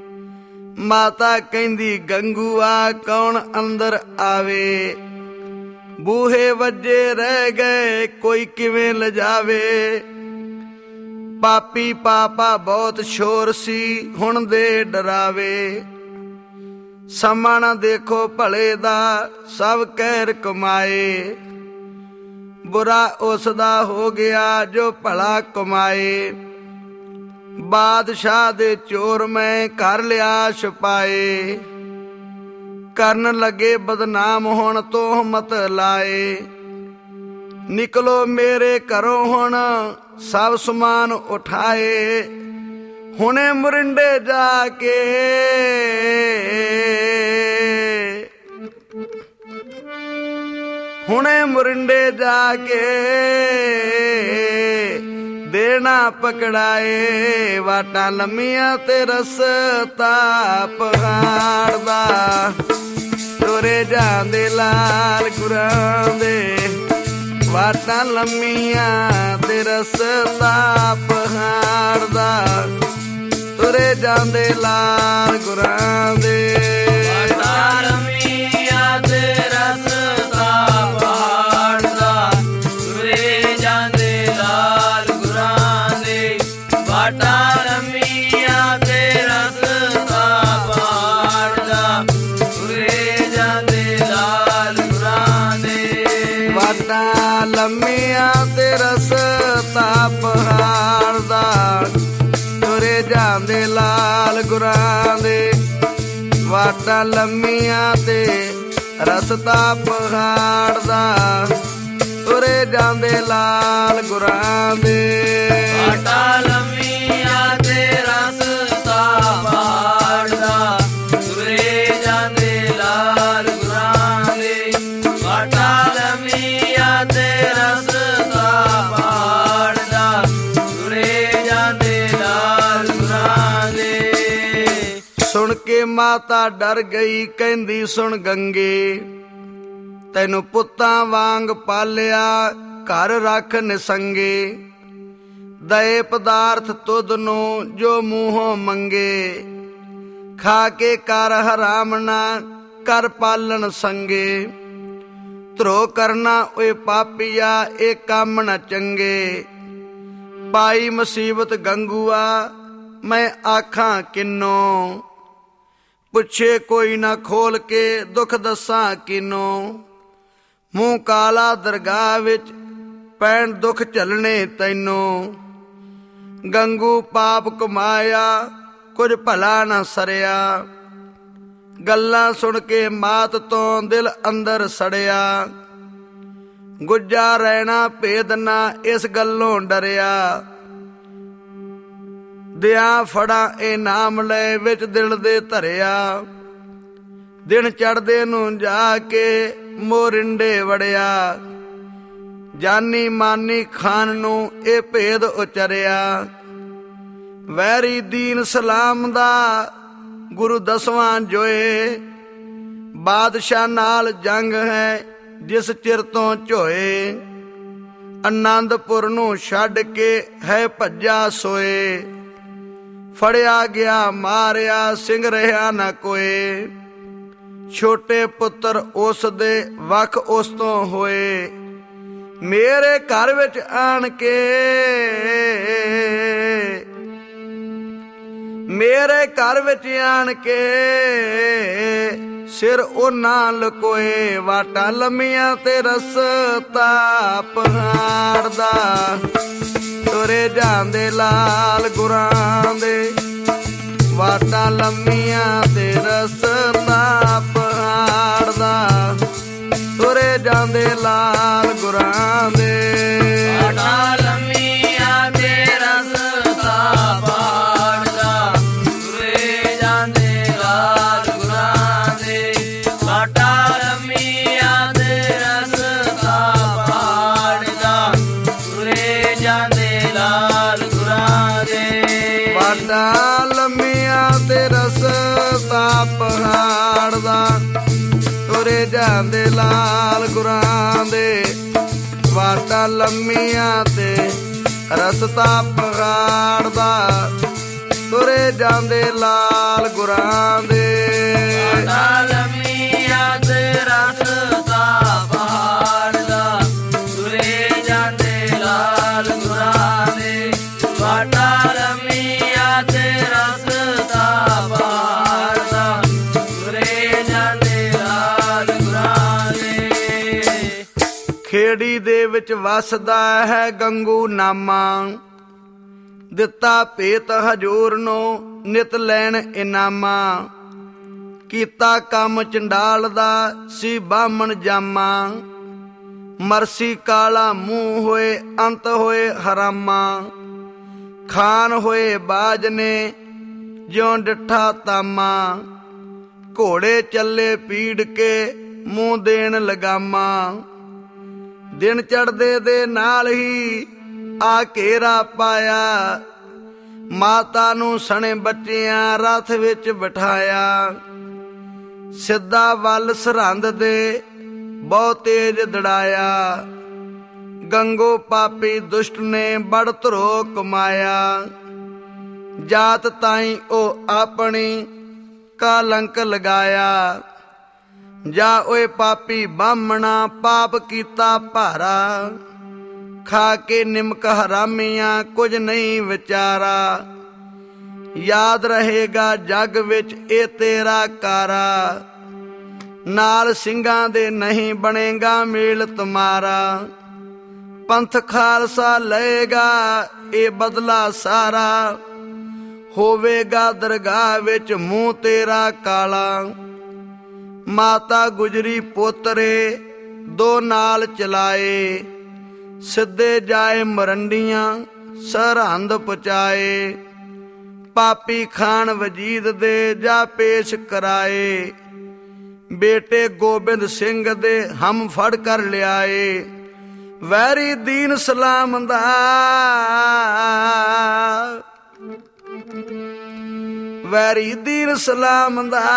[SPEAKER 1] ਮਾਤਾ ਕਹਿੰਦੀ ਗੰਗੂਆ ਕੌਣ ਅੰਦਰ ਆਵੇ। ਬੂਹੇ ਵੱਜੇ ਰਹਿ ਗਏ ਕੋਈ ਕਿਵੇਂ ਲਿਜਾਵੇ, ਪਾਪੀ ਪਾਪਾ ਬਹੁਤ ਸ਼ੋਰ ਸੀ ਹੁਣ ਦੇ ਡਰਾਵੇ। ਸਮਾਂ ਨਾ ਦੇਖੋ ਭਲੇ ਦਾ ਸਭ ਕਹਿਰ ਕਮਾਏ, ਬੁਰਾ ਉਸ ਦਾ ਹੋ ਗਿਆ ਜੋ ਭਲਾ ਕਮਾਏ। ਬਾਦਸ਼ਾਹ ਦੇ ਚੋਰ ਮੈਂ ਕਰ ਲਿਆ ਛੁਪਾਏ, ਕਰਨ ਲੱਗੇ ਬਦਨਾਮ ਹੁਣ ਤੋਹਮਤ ਲਾਏ। ਨਿਕਲੋ ਮੇਰੇ ਘਰੋਂ ਹੁਣ ਸਭ ਸਮਾਨ ਉਠਾਏ, ਹੁਣੇ ਮੁਰਿੰਡੇ ਜਾ ਕੇ ਹੁਣੇ ਮੁਰਿੰਡੇ ਜਾ ਕੇ ਦੇਣਾ ਪਕੜਾਏ, ਵਾਟਾਂ ਲੰਮੀਆਂ ਤੇ ਰਸਤਾ ਪਹਾੜ ਦਾ, ਤੁਰੇ ਜਾਂਦੇ ਲਾਲ ਗੁਰਾਂ ਦੇ, ਵਾਟਾਂ ਲੰਮੀਆਂ ਤੇ ਰਸਤਾ ਪਹਾੜ ਦਾ, ਤੁਰੇ ਜਾਂਦੇ ਲਾਲ ਗੁਰਾਂ ਦੇ,
[SPEAKER 2] ਵਾਟਾਂ ਲੰਮੀਆਂ ਤੇ ਰਸਤਾ ਪਹਾੜ ਦਾ, ਤੁਰੇ ਜਾਂਦੇ ਲਾਲ ਗੁਰਾਂ ਦੇ, ਵਾਟਾਂ ਲੰਮੀਆਂ ਤੇ ਰਸਤਾ ਪਹਾੜ ਦਾ, ਤੁਰੇ ਜਾਂਦੇ ਲਾਲ ਗੁਰਾਂ ਦੇ,
[SPEAKER 1] ਵਾਟਾਂ ਲੰਮੀਆਂ ਤੇ ਰਸਤਾ ਪਹਾੜ ਦਾ, ਤੁਰੇ ਜਾਂਦੇ ਲਾਲ ਗੁਰਾਂ ਦੇ, ਵਾਟਾਂ ਲੰਮੀਆਂ ਤੇ ਰਸਤਾ ਪਹਾੜ ਦਾ, ਤੁਰੇ ਜਾਂਦੇ ਲਾਲ ਗੁਰਾਂ ਦੇ,
[SPEAKER 2] ਵਾਟਾਂ ਲੰਮੀਆਂ ਤੇ ਰਸਤਾ ਪਹਾੜ ਦਾ, ਤੁਰੇ ਜਾਂਦੇ ਲਾਲ ਗੁਰਾਂ ਦੇ, ਵਾਟਾਂ ਲੰਮੀਆਂ ਤੇ ਰਸਤਾ ਪਹਾੜ ਦਾ, ਤੁਰੇ ਜਾਂਦੇ ਲਾਲ ਗੁਰਾਂ ਦੇ।
[SPEAKER 1] ਸੁਣ ਕੇ ਮਾਤਾ ਡਰ ਗਈ, ਕਹਿੰਦੀ ਸੁਣ ਗੰਗੇ, ਤੈਨੂੰ ਪੁੱਤਾਂ ਵਾਂਗ ਪਾਲਿਆ, ਘਰ ਰੱਖ ਨਿਸੰਗੇ, ਦਏ ਪਦਾਰਥ ਤੁਧ ਨੂੰ ਜੋ ਮੂੰਹੋਂ ਮੰਗੇ, ਖਾ ਕੇ ਕਰ ਹਰਾਮ ਨਾ ਕਰ ਪਾਲਣ ਸੰਗੇ, ਧਰੋ ਕਰਨਾ ਓਏ ਪਾਪੀਆ ਇਹ ਕੰਮ ਨ ਚੰਗੇ, ਪਾਈ ਮੁਸੀਬਤ ਗੰਗੂਆ ਮੈਂ ਆਖਾਂ ਕਿੰਨੋ, ਪੁੱਛੇ ਕੋਈ ਨਾ ਖੋਲ ਕੇ ਦੁੱਖ ਦੱਸਾਂ ਕਿਨੋ, ਮੂੰਹ ਕਾਲਾ ਦਰਗਾਹ ਵਿੱਚ ਪੈਣ ਦੁੱਖ ਝੱਲਣੇ ਤੈਨੂੰ, ਗੰਗੂ ਪਾਪ ਕਮਾਇਆ ਕੁਝ ਭਲਾ ਨਾ ਸਰਿਆ, ਗੱਲਾਂ ਸੁਣ ਕੇ ਮਾਤ ਤੋਂ ਦਿਲ ਅੰਦਰ ਸੜਿਆ, ਗੁੱਜਾ ਰਹਿਣਾ ਭੇਦ ਨਾ ਇਸ ਗੱਲੋਂ ਡਰਿਆ, ਦਿਆਂ ਫੜਾ ਇਹ ਨਾਮ ਲੈ ਵਿੱਚ ਦਿਲ ਦੇ ਧਰਿਆ, ਦਿਨ ਚੜ੍ਹਦੇ ਨੂੰ ਜਾ ਕੇ ਮੋਰਿੰਡੇ ਵੜਿਆ, ਜਾਨੀ ਮਾਨੀ ਖਾਨ ਨੂੰ ਇਹ ਭੇਦ ਉਚਰਿਆ, ਵੈਰੀ ਦੀਨ ਸਲਾਮ ਦਾ ਗੁਰੂ ਦਸਵਾਂ ਜੋਏ, ਬਾਦਸ਼ਾਹ ਨਾਲ ਜੰਗ ਹੈ ਜਿਸ ਚਿਰ ਤੋਂ ਝੋਏ, ਆਨੰਦਪੁਰ ਨੂੰ ਛੱਡ ਕੇ ਹੈ ਭੱਜਾ ਸੋਏ, ਫੜਿਆ ਗਿਆ ਮਾਰਿਆ ਸਿੰਘ ਰਿਹਾ ਨਾ ਕੋਏ, ਛੋਟੇ ਪੁੱਤਰ ਉਸ ਦੇ ਵੱਖ ਉਸ ਤੋਂ ਹੋਏ, ਮੇਰੇ ਘਰ ਵਿੱਚ ਆਣ ਕੇ ਮੇਰੇ ਘਰ ਵਿੱਚ ਆਣ ਕੇ ਸਿਰ ਉਹਨਾਂ ਲਕੋਏ, ਵਾਟਾਂ ਲੰਮੀਆਂ ਤੇ ਰਸਤਾ ਪਹਾੜ ਦਾ, ਤੁਰੇ ਜਾਂਦੇ ਲਾਲ ਗੁਰਾਂ ਦੇ, ਵਾਟਾਂ ਲੰਮੀਆਂ ਤੇ ਰਸਤਾ ਪਹਾੜ ਦਾ, ਤੁਰੇ ਜਾਂਦੇ ਲਾਲ ਗੁਰਾਂ ਦੇ,
[SPEAKER 2] ਵਾਟਾਂ ਲੰਮੀਆਂ ਤੇ ਰਸਤਾ ਪਹਾੜ ਦਾ, ਤੁਰੇ ਜਾਂਦੇ ਲਾਲ ਗੁਰਾਂ ਦੇ, ਵਾਟਾਂ ਲੰਮੀਆਂ ਤੇ ਰਸਤਾ ਪਹਾੜ ਦਾ, ਤੁਰੇ ਜਾਂਦੇ ਲਾਲ ਗੁਰਾਂ ਦੇ,
[SPEAKER 1] ਵਾਟਾਂ ਲੰਮੀਆਂ ਤੇ ਰਸਤਾ ਪਹਾੜ ਦਾ, ਤੁਰੇ ਜਾਂਦੇ ਲਾਲ ਗੁਰਾਂ ਦੇ, ਵਾਟਾਂ ਲੰਮੀਆਂ ਤੇ ਰਸਤਾ ਪਹਾੜ ਦਾ, ਤੁਰੇ ਜਾਂਦੇ ਲਾਲ ਗੁਰਾਂ ਦੇ,
[SPEAKER 2] ਵਾਟਾਂ ਲੰਮੀਆਂ ਤੇ ਰਸਤਾ ਪਹਾੜ ਦਾ, ਤੁਰੇ ਜਾਂਦੇ ਲਾਲ ਗੁਰਾਂ ਦੇ, ਵਾਟਾਂ ਲੰਮੀਆਂ ਤੇ ਰਸਤਾ ਪਹਾੜ ਦਾ, ਤੁਰੇ ਜਾਂਦੇ ਲਾਲ ਗੁਰਾਂ ਦੇ।
[SPEAKER 1] ਖੇੜੀ ਦੇ ਵਿੱਚ ਵਸਦਾ ਹੈ ਗੰਗੂ ਨਾਮਾ, ਦਿੱਤਾ ਭੇਤ ਹਜੂਰ ਨੂੰ ਨਿਤ ਲੈਣ ਇਨਾਮਾ, ਕੀਤਾ ਕੰਮ ਚੰਡਾਲ ਦਾ ਸੀ ਬਾਹਮਣ ਜਾਮਾ, ਮਰਸੀ ਕਾਲਾ ਮੂੰਹ ਹੋਏ, ਅੰਤ ਹੋਏ ਹਰਾਮਾਂ। ਖਾਨ ਹੋਏ ਬਾਜ ਨੇ, ਜਿਉਂ ਡਿੱਠਾ ਤਾਮਾ। ਘੋੜੇ ਚੱਲੇ ਪੀੜ ਕੇ, ਮੂੰਹ ਦੇਣ ਲਗਾਮਾਂ। ਦਿਨ ਚੜ੍ਹਦੇ ਦੇ ਨਾਲ ਹੀ ਆ ਘੇਰਾ ਪਾਇਆ। ਮਾਤਾ ਨੂੰ ਸਣੇ ਬੱਚਿਆਂ ਰਥ ਵਿੱਚ ਬਿਠਾਇਆ। ਸਿੱਧਾ ਵੱਲ ਸਰਹੰਦ ਦੇ ਬਹੁ ਤੇਜ ਦੜਾਇਆ। ਗੰਗੋ ਪਾਪੀ ਦੁਸ਼ਟ ਨੇ ਬੜ ਧਰੋ ਕਮਾਇਆ। ਜਾਤ ਤਾਈਂ ਉਹ ਆਪਣੀ ਕਲੰਕ ਲਗਾਇਆ। ਜਾ ਓਏ ਪਾਪੀ ਬਾਹਮਣਾ, ਪਾਪ ਕੀਤਾ ਭਾਰਾ। ਖਾ ਕੇ ਨਿਮਕ ਹਰਾਮੀਆਂ, ਕੁਝ ਨਹੀਂ ਵਿਚਾਰਾ। ਯਾਦ ਰਹੇਗਾ ਜੱਗ ਵਿੱਚ ਇਹ ਤੇਰਾ ਕਾਰਾ। ਨਾਲ ਸਿੰਘਾਂ ਦੇ ਨਹੀਂ ਬਣੇਗਾ ਮੇਲ ਤੁਮਾਰਾ। ਪੰਥ ਖਾਲਸਾ ਲਏਗਾ ਇਹ ਬਦਲਾ ਸਾਰਾ। ਹੋਵੇਗਾ ਦਰਗਾਹ ਵਿੱਚ ਮੂੰਹ ਤੇਰਾ ਕਾਲਾ। ਮਾਤਾ ਗੁਜਰੀ ਪੋਤਰੇ ਦੋ ਨਾਲ ਚਲਾਏ। ਸਿੱਧੇ ਜਾਏ ਮਰੰਡੀਆਂ, ਸਰਹੰਦ ਪਹੁੰਚਾਏ। ਪਾਪੀ ਖਾਨ ਵਜੀਦ ਦੇ ਜਾ ਪੇਸ਼ ਕਰਾਏ। ਬੇਟੇ ਗੋਬਿੰਦ ਸਿੰਘ ਦੇ ਹਮ ਫੜ ਕਰ ਲਿਆਏ। ਵੈਰੀ ਦੀਨ ਸਲਾਮ ਦਾ ਵੈਰੀ ਦੀਨ ਸਲਾਮ ਦਾ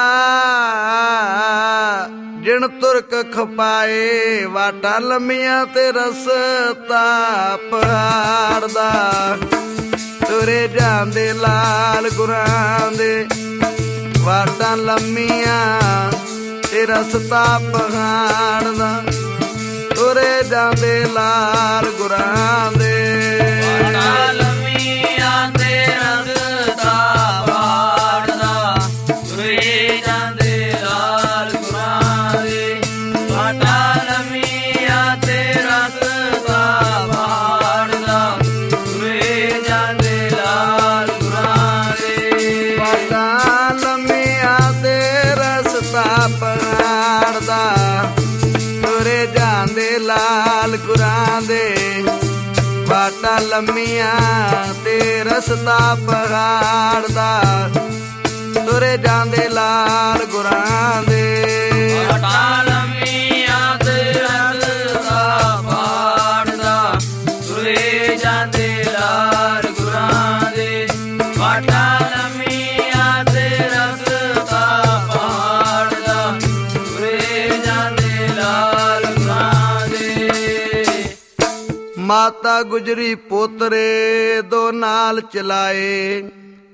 [SPEAKER 1] ਜਿਣ ਤੁਰਕ ਖਪਾਏ। ਵਾਟਾਂ ਲੰਮੀਆਂ ਤੇ ਰਸਤਾ ਪਹਾੜ ਦਾ। ਤੁਰੇ ਜਾਂਦੇ ਲਾਲ ਗੁਰਾਂ ਦੇ, ਵਾਟਾਂ ਲੰਮੀਆਂ ਤੇ ਰਸਤਾ ਪਹਾੜ ਦਾ। ਤੁਰੇ ਜਾਂਦੇ ਲਾਲ ਗੁਰਾਂ ਦੇ,
[SPEAKER 2] ਵਾਟਾਂ ਲੰਮੀਆਂ ਤੇ ਰਸਤਾ ਪਹਾੜ ਦਾ। ਤੁਰੇ ਜਾਂਦੇ ਲਾਲ ਗੁਰਾਂ ਦੇ, ਵਾਟਾਂ ਲੰਮੀਆਂ ਤੇ ਰਸਤਾ ਪਹਾੜ ਦਾ। ਤੁਰੇ ਜਾਂਦੇ ਲਾਲ ਗੁਰਾਂ ਦੇ,
[SPEAKER 1] ਵਾਟਾਂ ਲੰਮੀਆਂ ਤੇ ਰਸਤਾ ਪਹਾੜ ਦਾ। ਤੁਰੇ ਜਾਂਦੇ ਲਾਲ ਗੁਰਾਂ ਦੇ, ਵਾਟਾਂ ਲੰਮੀਆਂ ਤੇ ਰਸਤਾ ਪਹਾੜ ਦਾ। ਤੁਰੇ ਜਾਂਦੇ ਲਾਲ ਗੁਰਾਂ ਦੇ,
[SPEAKER 2] ਵਾਟਾਂ ਲੰਮੀਆਂ ਤੇ ਰਸਤਾ ਪਹਾੜ ਦਾ। ਤੁਰੇ ਜਾਂਦੇ ਲਾਲ ਗੁਰਾਂ ਦੇ, ਵਾਟਾਂ ਲੰਮੀਆਂ ਤੇ ਰਸਤਾ ਪਹਾੜ ਦਾ। ਤੁਰੇ ਜਾਂਦੇ ਲਾਲ ਗੁਰਾਂ ਦੇ।
[SPEAKER 1] ਮਾਤਾ ਗੁਜਰੀ ਪੋਤਰੇ ਦੋ ਨਾਲ ਚਲਾਏ।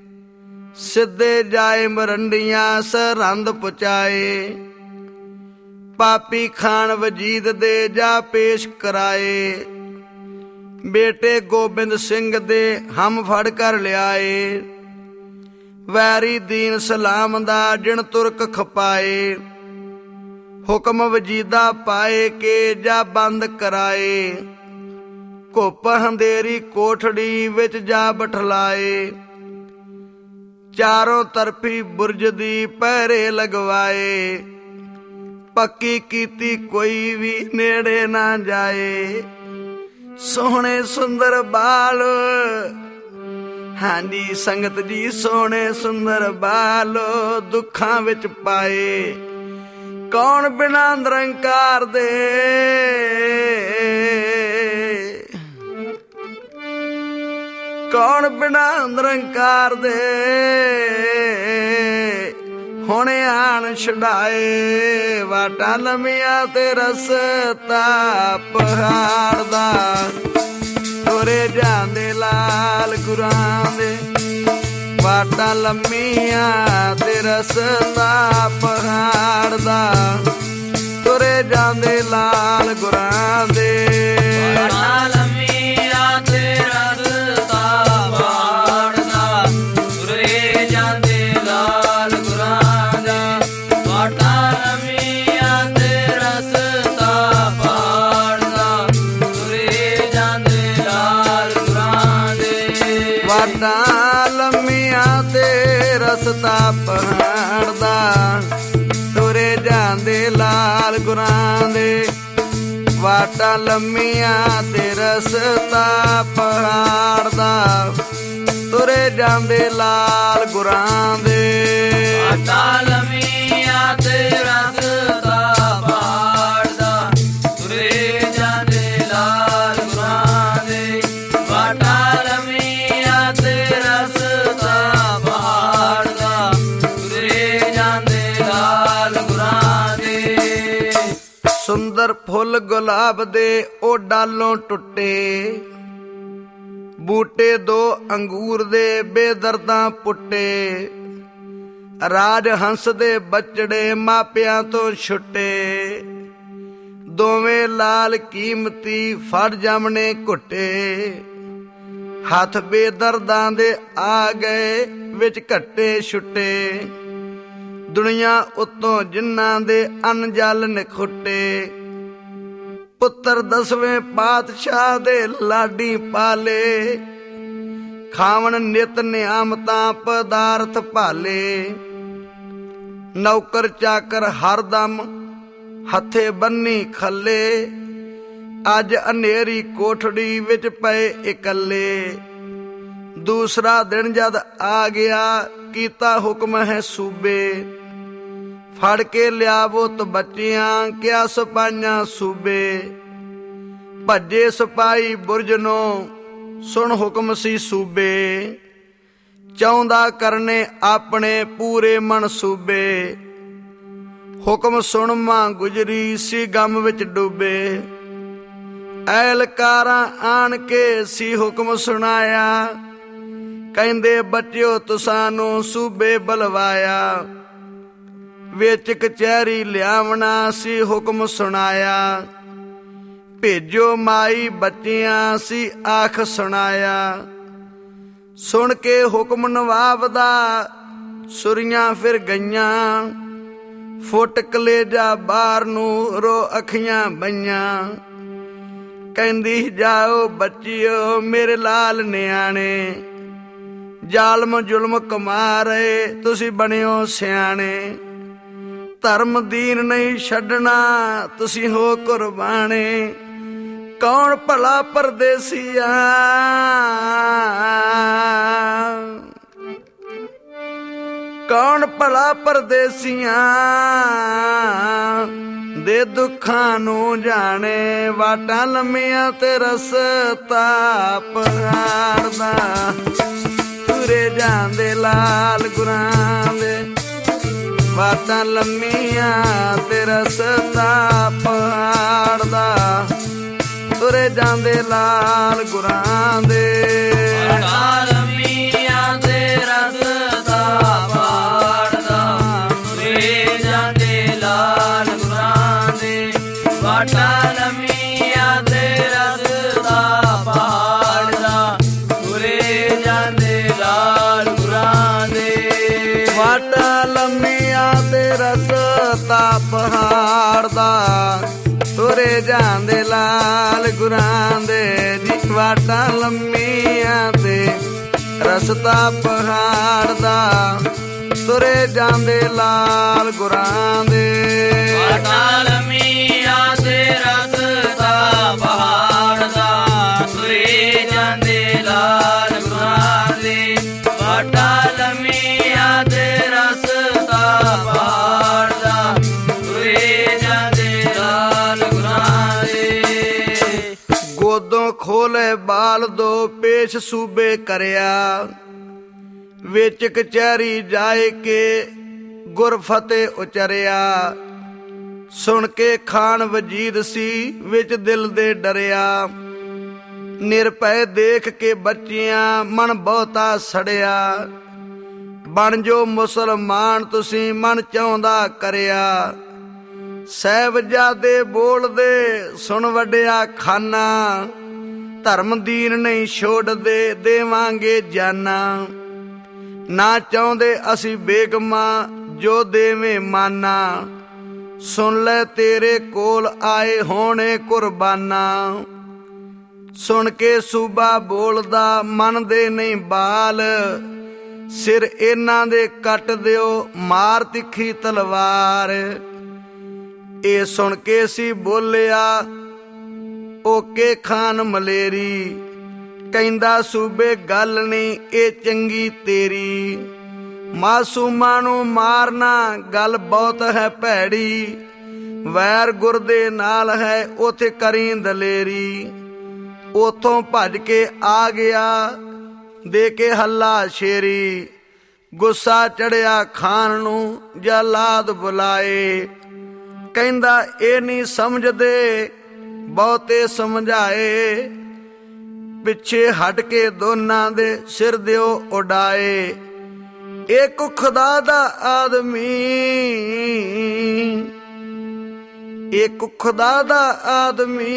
[SPEAKER 1] ਸਿੱਧੇ ਜਾਏ ਮਰੰਡੀਆਂ, ਸਰਹੰਦ ਪਹੁੰਚਾਏ। ਪਾਪੀ ਖਾਨ ਵਜੀਦ ਦੇ ਜਾ ਪੇਸ਼ ਕਰਾਏ। ਬੇਟੇ ਗੋਬਿੰਦ ਸਿੰਘ ਦੇ ਹਮ ਫੜ ਕਰ ਲਿਆਏ। ਵੈਰੀ ਦੀਨ ਸਲਾਮ ਦਾ ਜਿਣ ਤੁਰਕ ਖਪਾਏ। ਹੁਕਮ ਵਜੀਦਾ ਪਾਏ ਕੇ ਜਾ ਬੰਦ ਕਰਾਏ। ਘੁੱਪ ਹੰਦੇਰੀ ਕੋਠੜੀ ਵਿੱਚ ਜਾ ਬਠਲਾਏ। ਚਾਰੋਂ ਤਰਫੀ ਬੁਰਜ ਦੀ ਪਹਿਰੇ ਲਗਵਾਏ। ਪੱਕੀ ਕੀਤੀ ਕੋਈ ਵੀ ਨੇੜੇ ਨਾ ਜਾਏ। ਸੋਹਣੇ ਸੁੰਦਰ ਬਾਲ, ਹਾਂਜੀ ਸੰਗਤ ਜੀ, ਸੋਹਣੇ ਸੁੰਦਰ ਬਾਲ ਦੁੱਖਾਂ ਵਿੱਚ ਪਾਏ। ਕੌਣ ਬਿਨਾਂ ਨਿਰੰਕਾਰ ਦੇ, ਕੌਣ ਬਿਨਾਂ ਨਿਰੰਕਾਰ ਦੇ ਹੁਣ ਆਣ ਛਡਾਏ। ਵਾਟਾਂ ਲੰਮੀਆਂ ਤੇ ਰਸਤਾ ਪਹਾੜ ਦਾ। ਤੁਰੇ ਜਾਂਦੇ ਲਾਲ ਗੁਰਾਂ ਦੇ, ਵਾਟਾਂ ਲੰਮੀਆਂ ਤੇ ਰਸਤਾ ਪਹਾੜ ਦਾ। ਤੁਰੇ ਜਾਂਦੇ ਲਾਲ ਗੁਰਾਂ ਦੇ,
[SPEAKER 2] ਵਾਟਾਂ ਲੰਮੀਆਂ ਤੇ ਰਸਤਾ ਪਹਾੜ ਦਾ। ਤੁਰੇ ਜਾਂਦੇ ਲਾਲ ਗੁਰਾਂ ਦੇ, ਵਾਟਾਂ ਲੰਮੀਆਂ ਤੇ ਰਸਤਾ ਪਹਾੜ ਦਾ। ਤੁਰੇ ਜਾਂਦੇ ਲਾਲ ਗੁਰਾਂ ਦੇ,
[SPEAKER 1] ਵਾਟਾਂ ਲੰਮੀਆਂ ਤੇ ਰਸਤਾ ਪਹਾੜ ਦਾ। ਤੁਰੇ ਜਾਂਦੇ ਲਾਲ ਗੁਰਾਂ ਦੇ, ਵਾਟਾਂ ਲੰਮੀਆਂ ਤੇ ਰਸਤਾ ਪਹਾੜ ਦਾ, ਤੁਰੇ ਜਾਂਦੇ ਲਾਲ ਗੁਰਾਂ ਦੇ।
[SPEAKER 2] ਵਾਟਾਂ ਲੰਮੀਆਂ ਤੇ ਰਸਤਾ ਪਹਾੜ ਦਾ, ਤੁਰੇ ਜਾਂਦੇ ਲਾਲ ਗੁਰਾਂ ਦੇ। ਵਾਟਾਂ ਲੰਮੀਆਂ ਤੇ ਰਸਤਾ ਪਹਾੜ ਦਾ, ਤੁਰੇ ਜਾਂਦੇ ਲਾਲ ਗੁਰਾਂ ਦੇ।
[SPEAKER 1] ਸੁੰਦਰ ਫੁੱਲ ਗੁਲਾਬ ਦੇ ਉਹ ਡਾਲੋਂ ਟੁੱਟੇ, ਬੂਟੇ ਦੋ ਅੰਗੂਰ ਦੇ ਬੇਦਰਦਾਂ ਪੁੱਟੇ। ਰਾਜ ਹੰਸ ਦੇ ਬੱਚੜੇ ਮਾਪਿਆਂ ਤੋਂ ਛੁੱਟੇ, ਦੋਵੇਂ ਲਾਲ ਕੀਮਤੀ ਫੜ ਜਾਮਣੇ ਘੁੱਟੇ। ਹੱਥ ਬੇਦਰਦਾਂ ਦੇ ਆ ਗਏ ਵਿੱਚ ਘੱਟੇ ਛੁੱਟੇ, ਦੁਨੀਆ ਉੱਤੋਂ ਜਿਨ੍ਹਾਂ ਦੇ ਅਨਜਲ ਨਖੁੱਟੇ। ਪੁੱਤਰ ਦਸਵੇਂ ਪਾਤਸ਼ਾਹ ਦੇ ਲਾਡੀ ਪਾਲੇ, ਖਾਵਣ ਨਿਤ ਨਿਆਮਤਾਂ ਪਦਾਰਥ ਭਾਲੇ। ਨੌਕਰ ਚਾਕਰ ਹਰਦਮ ਹੱਥੇ ਬੰਨੀ ਖੱਲੇ, ਅੱਜ ਹਨੇਰੀ ਕੋਠੜੀ ਵਿੱਚ ਪਏ ਇਕੱਲੇ। ਦੂਸਰਾ ਦਿਨ ਜਦ ਆ ਗਿਆ ਕੀਤਾ ਹੁਕਮ ਹੈ ਸੂਬੇ, ਫੜ ਕੇ ਲਿਆਵੋ ਤ ਬੱਚਿਆਂ ਕਿਆ ਸਿਪਾਹੀਆਂ ਸੂਬੇ। ਭੱਜੇ ਸਿਪਾਹੀ ਬੁਰਜ ਨੂੰ ਸੁਣ ਹੁਕਮ ਸੀ ਸੂਬੇ, ਚਾਹੁੰਦਾ ਕਰਨੇ ਆਪਣੇ ਪੂਰੇ ਮਨਸੂਬੇ। ਹੁਕਮ ਸੁਣ ਮਾਂ ਗੁਜਰੀ ਸੀ ਗਮ ਵਿੱਚ ਡੁੱਬੇ, ਐਲਕਾਰਾਂ ਆਣ ਕੇ ਸੀ ਹੁਕਮ ਸੁਣਾਇਆ। ਕਹਿੰਦੇ ਬੱਚਿਓ ਤੁਸਾਂ ਨੂੰ ਸੂਬੇ ਬੁਲਵਾਇਆ, ਵਿੱਚ ਕਚਹਿਰੀ ਲਿਆਵਣਾ ਸੀ ਹੁਕਮ ਸੁਣਾਇਆ। ਭੇਜੋ ਮਾਈ ਬੱਚਿਆਂ ਸੀ ਆਖ ਸੁਣਾਇਆ। ਸੁਣ ਕੇ ਹੁਕਮ ਨਵਾਬ ਦਾ ਸੁਰੀਆਂ ਫਿਰ ਗਈਆਂ, ਫੁੱਟ ਕਲੇਜਾ ਬਾਹਰ ਨੂੰ ਰੋ ਅੱਖੀਆਂ ਬਈਆਂ। ਕਹਿੰਦੀ ਜਾਓ ਬੱਚਿਓ ਮੇਰੇ ਲਾਲ ਨਿਆਣੇ, ਜ਼ਾਲਮ ਜ਼ੁਲਮ ਕਮਾ ਰਹੇ ਤੁਸੀਂ ਬਣਿਓ ਸਿਆਣੇ। ਧਰਮ ਦੀਨ ਨਹੀਂ ਛੱਡਣਾ ਤੁਸੀਂ ਹੋ ਕੁਰਬਾਨੇ, ਕੌਣ ਭਲਾ ਪਰਦੇਸੀਆ ਕੌਣ ਭਲਾ ਪਰਦੇਸੀਆਂ ਦੇ ਦੁੱਖਾਂ ਨੂੰ ਜਾਣੇ। ਵਾਟਾਂ ਲੰਮੀਆਂ ਤੇ ਰਸਤਾ ਪਹਾੜ ਦਾ, ਤੁਰੇ ਜਾਂਦੇ ਲਾਲ ਗੁਰਾਂ ਦੇ। ਵਾਟਾਂ ਲੰਮੀਆਂ ਤੇ ਰਸਤਾ ਪਹਾੜ ਦਾ, ਤੁਰੇ ਜਾਂਦੇ ਲਾਲ ਗੁਰਾਂ ਦੇ।
[SPEAKER 2] ਵਾਟਾਂ ਲੰਮੀਆਂ ਤੇ ਰਸਤਾ ਪਹਾੜ ਦਾ, ਤੁਰੇ ਜਾਂਦੇ ਲਾਲ ਗੁਰਾਂ ਦੇ। ਵਾਟਾਂ ਲੰਮੀਆਂ ਤੇ ਰਸਤਾ ਪਹਾੜ ਦਾ, ਤੁਰੇ ਜਾਂਦੇ ਲਾਲ ਗੁਰਾਂ ਦੇ।
[SPEAKER 1] ਵਾਟਾਂ ਲੰਮੀਆਂ ਤੇ ਰਸਤਾ ਪਹਾੜ ਦਾ, ਤੁਰੇ ਜਾਂਦੇ ਲਾਲ ਗੁਰਾਂ ਦੇ। ਜੀ ਵਾਟਾਂ ਲੰਮੀਆਂ ਤੇ ਰਸਤਾ ਪਹਾੜ ਦਾ, ਤੁਰੇ ਜਾਂਦੇ ਲਾਲ ਗੁਰਾਂ ਦੇ।
[SPEAKER 2] ਵਾਟਾਂ ਲੰਮੀਆਂ ਤੇ ਰਸਤਾ ਪਹਾੜ ਦਾ, ਤੁਰੇ ਜਾਂਦੇ ਲਾਲ ਗੁਰਾਂ ਦੇ। ਵਾਟਾਂ ਲੰਮੀਆਂ ਤੇ ਰਸਤਾ ਪਹਾੜ ਦਾ, ਤੁਰੇ ਜਾਂਦੇ ਲਾਲ ਗੁਰਾਂ ਦੇ।
[SPEAKER 1] ਗੋਦੋਂ ਖੋਲੇ ਬਾਲ ਦੋ ਪੇਸ਼ ਸੂਬੇ ਕਰਿਆ, ਵਿੱਚ ਕਚਹਿਰੀ ਜਾਏ ਕੇ ਗੁਰ ਫਤਿਹ ਉਚਰਿਆ। ਸੁਣ ਕੇ ਖਾਨ ਵਜੀਦ ਸੀ ਵਿੱਚ ਦਿਲ ਦੇ ਡਰਿਆ, ਨਿਰਭੈ ਦੇਖ ਕੇ ਬੱਚਿਆਂ ਮਨ ਬਹੁਤਾ ਸੜਿਆ। ਬਣ ਜੋ ਮੁਸਲਮਾਨ ਤੁਸੀਂ ਮਨ ਚਾਹੁੰਦਾ ਕਰਿਆ। ਸਾਹਿਬਜ਼ਾਦੇ ਬੋਲਦੇ ਸੁਣ ਵੱਡਿਆ ਖਾਨਾ, ਧਰਮ ਦੀਨ ਨਹੀਂ ਛੋੜਦੇ ਦੇਵਾਂਗੇ ਜਾਨਾ। ਨਾ ਚਾਹੁੰਦੇ ਅਸੀਂ ਬੇਗਮਾਂ ਜੋ ਦੇਵੇਂ ਮਾਨਾ, ਸੁਣ ਲੈ ਤੇਰੇ ਕੋਲ ਆਏ ਹੋਣੇ ਕੁਰਬਾਨਾ। ਸੁਣ ਕੇ ਸੂਬਾ ਬੋਲਦਾ ਮੰਨਦੇ ਨਹੀਂ ਬਾਲ, ਸਿਰ ਇਹਨਾਂ ਦੇ ਕੱਟ ਦਿਓ ਮਾਰ ਤਿੱਖੀ ਤਲਵਾਰ। ਇਹ ਸੁਣ ਕੇ ਸੀ ਬੋਲਿਆ ਓਕੇ ਖਾਨ ਮਲੇਰੀ। ਕਹਿੰਦਾ ਸੂਬੇ ਗੱਲ ਨਹੀਂ ਇਹ ਚੰਗੀ ਤੇਰੀ, ਮਾਸੂਮਾਂ ਨੂੰ ਮਾਰਨਾ ਗੱਲ ਬਹੁਤ ਹੈ ਭੈੜੀ। ਵੈਰ ਗੁਰ ਦੇ ਨਾਲ ਹੈ ਉਥੇ ਕਰੀ ਦਲੇਰੀ। ਉਥੋਂ ਭੱਜ ਕੇ ਆ ਗਿਆ ਦੇ ਕੇ ਹੱਲਾ ਸ਼ੇਰੀ। ਗੁੱਸਾ ਚੜਿਆ ਖਾਨ ਨੂੰ ਜਲਾਦ ਬੁਲਾਏ। ਕਹਿੰਦਾ ਇਹ ਨਹੀਂ ਸਮਝਦੇ ਬਹੁਤੇ ਸਮਝਾਏ। ਪਿੱਛੇ ਹਟ ਕੇ ਦੋਨਾਂ ਦੇ ਸਿਰ ਦਿਓ ਉਡਾਏ। ਇੱਕ ਖੁਦਾ ਦਾ ਆਦਮੀ, ਇੱਕ ਖੁਦਾ ਦਾ ਆਦਮੀ,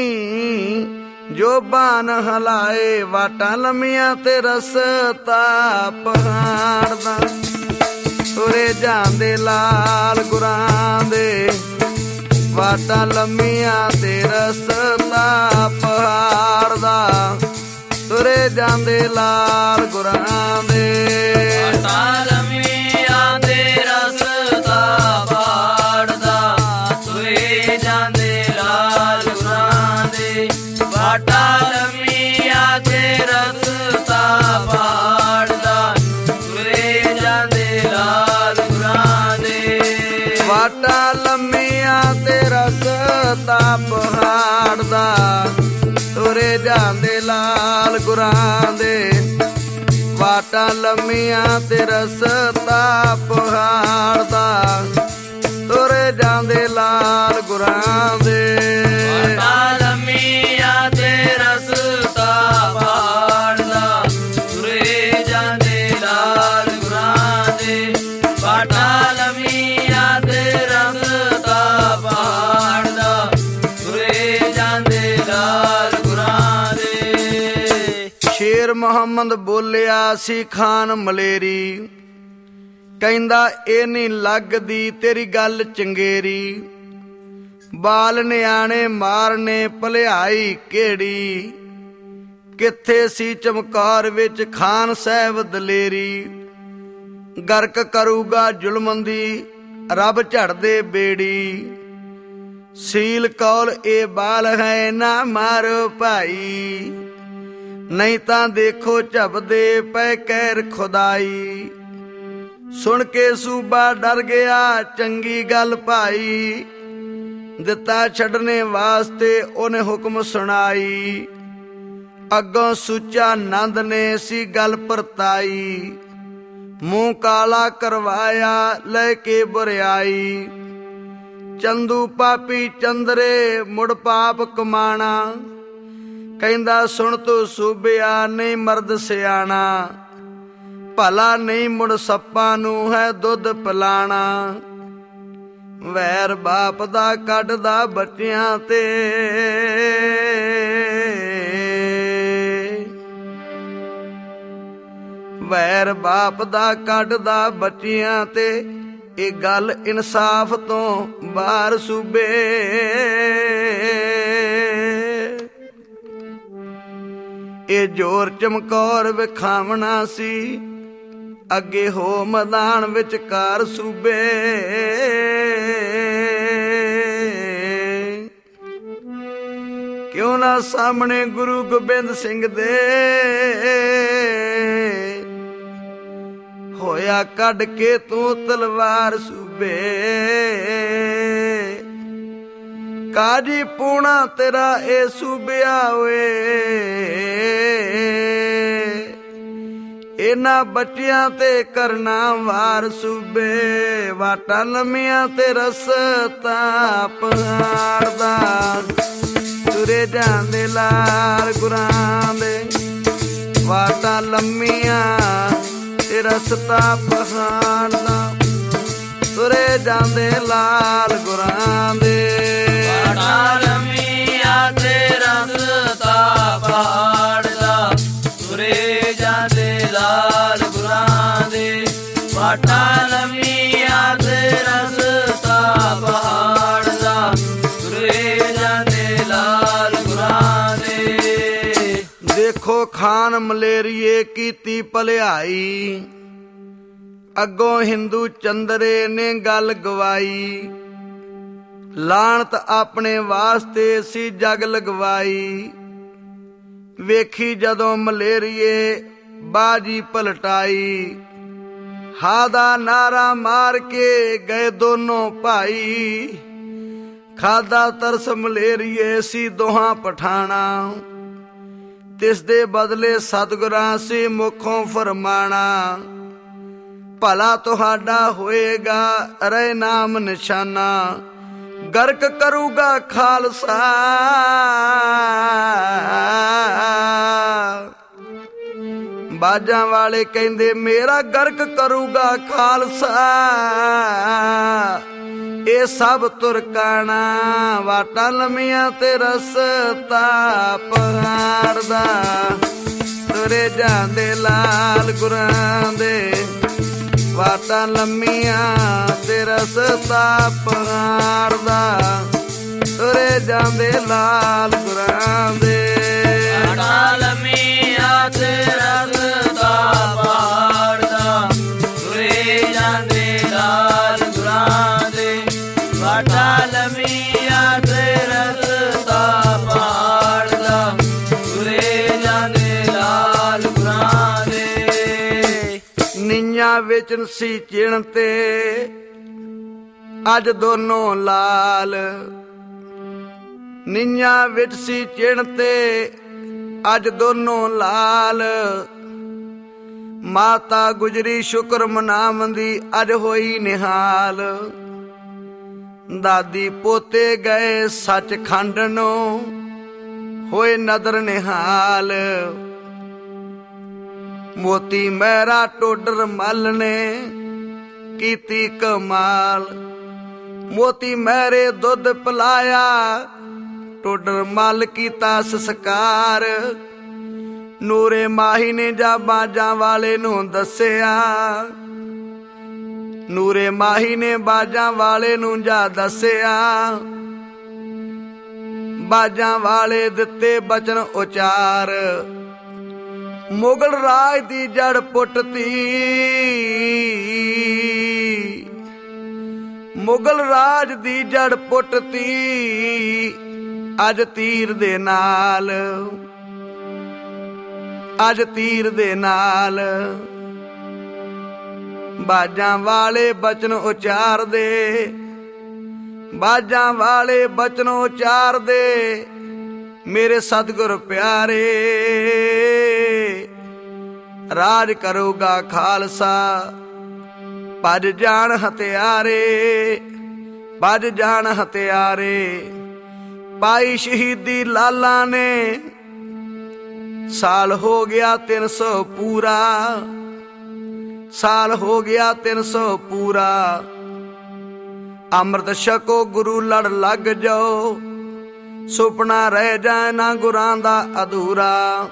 [SPEAKER 1] ਜੋ ਬਾਨ ਹਲਾਏ। ਵਾਟਾਂ ਲੰਮੀਆਂ ਤੇ ਰਸਤਾ ਪਹਾੜ ਦਾ, ਤੁਰੇ ਜਾਂਦੇ ਲਾਲ ਗੁਰਾਂ ਦੇ। ਵਾਟਾਂ ਲੰਮੀਆਂ ਤੇ ਰਸਤਾ ਪਹਾੜ ਦਾ, ਤੁਰੇ ਜਾਂਦੇ ਲਾਲ ਗੁਰਾਂ ਦੇ।
[SPEAKER 2] ਵਾਟਾਂ ਲੰਮੀਆਂ ਤੇ ਰਸਤਾ ਪਹਾੜ ਦਾ, ਤੁਰੇ ਜਾਂਦੇ ਲਾਲ ਗੁਰਾਂ ਦੇ। ਵਾਟਾਂ ਲੰਮੀਆਂ ਤੇ ਰਸਤਾ ਪਹਾੜ ਦਾ, ਤੁਰੇ ਜਾਂਦੇ ਲਾਲ ਗੁਰਾਂ ਦੇ।
[SPEAKER 1] ਵਾਟਾਂ ਲੰਮੀਆਂ ਤੇ ਰਸਤਾ ਪਹਾੜ ਦਾ, ਤੁਰੇ ਜਾਂਦੇ ਲਾਲ ਗੁਰਾਂ ਦੇ। ਵਾਟਾਂ ਲੰਮੀਆਂ ਤੇ ਰਸਤਾ ਪਹਾੜ ਦਾ, ਤੁਰੇ ਜਾਂਦੇ ਲਾਲ ਗੁਰਾਂ ਦੇ।
[SPEAKER 2] ਵਾਟਾਂ ਲੰਮੀਆਂ ਤੇ ਰਸਤਾ ਪਹਾੜ ਦਾ, ਤੁਰੇ ਜਾਂਦੇ ਲਾਲ ਗੁਰਾਂ ਦੇ। ਵਾਟਾਂ ਲੰਮੀਆਂ ਤੇ ਰਸਤਾ ਪਹਾੜ ਦਾ, ਤੁਰੇ ਜਾਂਦੇ ਲਾਲ ਗੁਰਾਂ ਦੇ।
[SPEAKER 1] ਸ਼ੇਰ ਮੁਹੰਮਦ ਬੋਲਿਆ ਸੀ ਖਾਨ ਮਲੇਰੀ। ਕਹਿੰਦਾ ਇਹ ਨਹੀਂ ਲੱਗਦੀ ਤੇਰੀ ਗੱਲ ਚੰਗੇਰੀ। ਬਾਲ ਨਿਆਣੇ ਮਾਰਨੇ ਭਲਿਆਈ ਕਿਹੜੀ, ਕਿੱਥੇ ਸੀ ਚਮਕੌਰ ਵਿੱਚ ਖਾਨ ਸਾਹਿਬ ਦਲੇਰੀ। ਗਰਕ ਕਰੂਗਾ ਜ਼ੁਲਮ ਦੀ ਰੱਬ ਝੜਦੇ ਬੇੜੀ। ਸੀਲ ਕੌਲ ਇਹ ਬਾਲ ਹੈ ਨਾ ਮਾਰੋ ਭਾਈ, ਨਹੀਂ ਤਾਂ ਦੇਖੋ ਝਪਦੇ ਪੈ ਕਹਿਰ ਖੁਦਾਈ। ਸੁਣ ਕੇ ਸੂਬਾ ਡਰ ਗਿਆ ਚੰਗੀ ਗੱਲ ਭਾਈ, ਦਿੱਤਾ ਛੱਡਣੇ ਵਾਸਤੇ ਉਹਨੇ ਹੁਕਮ ਸੁਣਾਈ। ਅੱਗੋਂ ਸੁੱਚਾ ਨੰਦ ਨੇ ਸੀ ਗੱਲ ਪਰਤਾਈ, ਮੂੰਹ ਕਾਲਾ ਕਰਵਾਇਆ ਲੈ ਕੇ ਬੁਰਿਆਈ। ਚੰਦੂ ਪਾਪੀ ਚੰਦਰੇ ਮੁੜ ਪਾਪ ਕਮਾਣਾ, ਕਹਿੰਦਾ ਸੁਣ ਤੂੰ ਸੂਬਿਆ ਨਹੀਂ ਮਰਦ ਸਿਆਣਾ। ਭਲਾ ਨਹੀਂ ਮੁੜ ਸੱਪਾਂ ਨੂੰ ਹੈ ਦੁੱਧ ਪਿਲਾਣਾ। ਵੈਰ ਬਾਪ ਦਾ ਕੱਢਦਾ ਬੱਚਿਆਂ ਤੇ, ਵੈਰ ਬਾਪ ਦਾ ਕੱਢਦਾ ਬੱਚਿਆਂ ਤੇ। ਇਹ ਗੱਲ ਇਨਸਾਫ ਤੋਂ ਬਾਹਰ ਸੂਬੇ। ਇਹ ਜੋਰ ਚਮਕੌਰ ਵਿਖਾਵਣਾ ਸੀ, ਅੱਗੇ ਹੋ ਮੈਦਾਨ ਵਿਚਕਾਰ ਸੂਬੇ। ਕਿਉਂ ਨਾ ਸਾਹਮਣੇ ਗੁਰੂ ਗੋਬਿੰਦ ਸਿੰਘ ਦੇ, ਹੋਇਆ ਕੱਢ ਕੇ ਤੂੰ ਤਲਵਾਰ ਸੂਬੇ। ਕਾਜੀ ਪੂਣਾ ਤੇਰਾ ਇਹ ਸੂਬਿਆ ਓਏ, ਇਹਨਾਂ ਬੱਚਿਆਂ ਤੇ ਕਰਨਾ ਵਾਰ ਸੂਬੇ। ਵਾਟਾਂ ਲੰਮੀਆਂ ਤੇ ਰਸਤਾ ਪਹਾੜ ਦਾ, ਤੁਰੇ ਜਾਂਦੇ ਲਾਲ ਗੁਰਾਂ ਦੇ। ਵਾਟਾਂ ਲੰਮੀਆਂ ਤੇ ਰਸਤਾ ਪਹਾੜ ਦਾ, ਤੁਰੇ ਜਾਂਦੇ ਲਾਲ ਗੁਰਾਂ ਦੇ।
[SPEAKER 2] ਵਾਟਾਂ ਲੰਮੀਆਂ ਤੇ ਰਸਤਾ ਪਹਾੜ ਦਾ, ਤੁਰੇ ਜਾਂਦੇ ਲਾਲ ਗੁਰਾਂ ਦੇ। ਵਾਟਾਂ ਲੰਮੀਆਂ ਤੇ ਰਸਤਾ ਪਹਾੜ ਦਾ, ਤੁਰੇ ਜਾਂਦੇ ਲਾਲ ਗੁਰਾਂ ਦੇ।
[SPEAKER 1] ਦੇਖੋ ਖਾਨ ਮਲੇਰੀਏ ਕੀਤੀ ਭਲਿਆਈ, ਅੱਗੋਂ ਹਿੰਦੂ ਚੰਦਰੇ ਨੇ ਗੱਲ ਗਵਾਈ। ਲਾਣਤ ਆਪਣੇ ਵਾਸਤੇ ਸੀ ਜਗ ਲਗਵਾਈ। ਵੇਖੀ ਜਦੋਂ ਮਲੇਰੀਏ ਬਾਜੀ ਪਲਟਾਈ। ਹਾ ਦਾ ਨਾਰਾ ਮਾਰ ਕੇ ਗਏ ਦੋਨੋਂ ਭਾਈ। ਖਾਦਾ ਤਰਸ ਮਲੇਰੀਏ ਸੀ ਦੋਹਾਂ ਪਠਾਣਾ। ਤਿਸ ਦੇ ਬਦਲੇ ਸਤਿਗੁਰਾਂ ਸੀ ਮੁਖੋਂ ਫਰਮਾਣਾ। ਭਲਾ ਤੁਹਾਡਾ ਹੋਏਗਾ ਰਹਿ ਨਾਮ ਨਿਸ਼ਾਨਾ। ਗਰਕ ਕਰੂਗਾ ਖਾਲਸਾ। ਬਾਜਾਂ ਵਾਲੇ ਕਹਿੰਦੇ ਮੇਰਾ ਗਰਕ ਕਰੂਗਾ ਖਾਲਸਾ। ਇਹ ਸਭ ਤੁਰਕਾਣਾ ਵਾਟਾਂ ਲੰਮੀਆਂ ਤੇ ਰਸਤਾ ਪਹਾੜ ਦਾ। ਤੁਰੇ ਜਾਂਦੇ ਲਾਲ ਗੁਰਾਂ ਦੇ ਵਾਟਾਂ ਲੰਮੀਆਂ ਤੇ ਰਸਤਾ ਪਹਾੜ ਦਾ। ਤੁਰੇ ਜਾਂਦੇ ਲਾਲ ਗੁਰਾਂ ਦੇ
[SPEAKER 2] ਵਾਟਾਂ ਲੰਮੀਆਂ ਤੇ ਰਸਤਾ ਪਹਾੜ ਦਾ। ਤੁਰੇ ਜਾਂਦੇ ਲਾਲ ਗੁਰਾਂ ਦੇ ਵਾਟਾਂ ਲੰਮੀਆਂ ਤੇ ਰਸਤਾ ਪਹਾੜ ਦਾ। ਤੁਰੇ ਜਾਂਦੇ ਲਾਲ ਗੁਰਾਂ ਦੇ।
[SPEAKER 1] ਨੀਆਂ ਵਿੱਚ ਸੀ ਚਿਣ ਤੇ ਅੱਜ ਦੋਨੋਂ ਲਾਲ। ਨੀਆਂ ਵਿੱਚ ਸੀ ਚਿਣ ਤੇ ਅੱਜ ਦੋਨੋਂ ਲਾਲ। ਮਾਤਾ ਗੁਜਰੀ ਸ਼ੁਕਰ ਮਨਾਵੰਦੀ ਅੱਜ ਹੋਈ ਨਿਹਾਲ। ਦਾਦੀ ਪੋਤੇ ਗਏ ਸੱਚਖੰਡ ਨੂੰ ਹੋਏ ਨਦਰ ਨਿਹਾਲ। ਮੋਤੀ ਮਹਿਰਾ ਟੋਡਰ ਮੱਲ ਨੇ ਕੀਤੀ ਕਮਾਲ। ਮੋਤੀ ਮਹਿਰੇ ਦੁੱਧ ਪਿਲਾਇਆ ਟੋਡਰ ਮੱਲ ਕੀਤਾ ਸੰਸਕਾਰ। ਨੂਰੇ ਮਾਹੀ ਨੇ ਜਾ ਬਾਜਾਂ ਵਾਲੇ ਨੂੰ ਦੱਸਿਆ। ਨੂਰੇ ਮਾਹੀ ਨੇ ਬਾਜਾਂ ਵਾਲੇ ਨੂੰ ਜਾ ਦੱਸਿਆ। ਬਾਜਾਂ ਵਾਲੇ ਦਿੱਤੇ ਬਚਨ ਉਚਾਰ। ਮੁਗਲ ਰਾਜ ਦੀ ਜੜ ਪੁੱਟਤੀ। ਮੁਗਲ ਰਾਜ ਦੀ ਜੜ ਪੁੱਟਤੀ ਅੱਜ ਤੀਰ ਦੇ ਨਾਲ। ਅੱਜ ਤੀਰ ਦੇ ਨਾਲ ਬਾਜਾਂ ਵਾਲੇ ਬਚਨ ਉਚਾਰਦੇ। ਬਾਜਾਂ ਵਾਲੇ ਬਚਨ ਉਚਾਰਦੇ ਮੇਰੇ ਸਤਿਗੁਰ ਪਿਆਰੇ। ਰਾਜ ਕਰੂਗਾ ਖਾਲਸਾ ਭੱਜ ਜਾਣ ਹਥਿਆਰੇ। ਭੱਜ ਜਾਣ ਹਥਿਆਰੇ। ਪਾਈ ਸ਼ਹੀਦੀ ਲਾਲਾ ਨੇ ਸਾਲ ਹੋ ਗਿਆ ਤਿੰਨ ਸੌ ਪੂਰਾ। ਸਾਲ ਹੋ ਗਿਆ ਤਿੰਨ ਸੌ ਪੂਰਾ। ਅੰਮ੍ਰਿਤ ਛਕੋ ਗੁਰੂ ਲੜ ਲੱਗ ਜਾਓ। ਸੁਪਨਾ ਰਹਿ ਜਾਏ ਨਾ ਗੁਰਾਂ ਦਾ ਅਧੂਰਾ।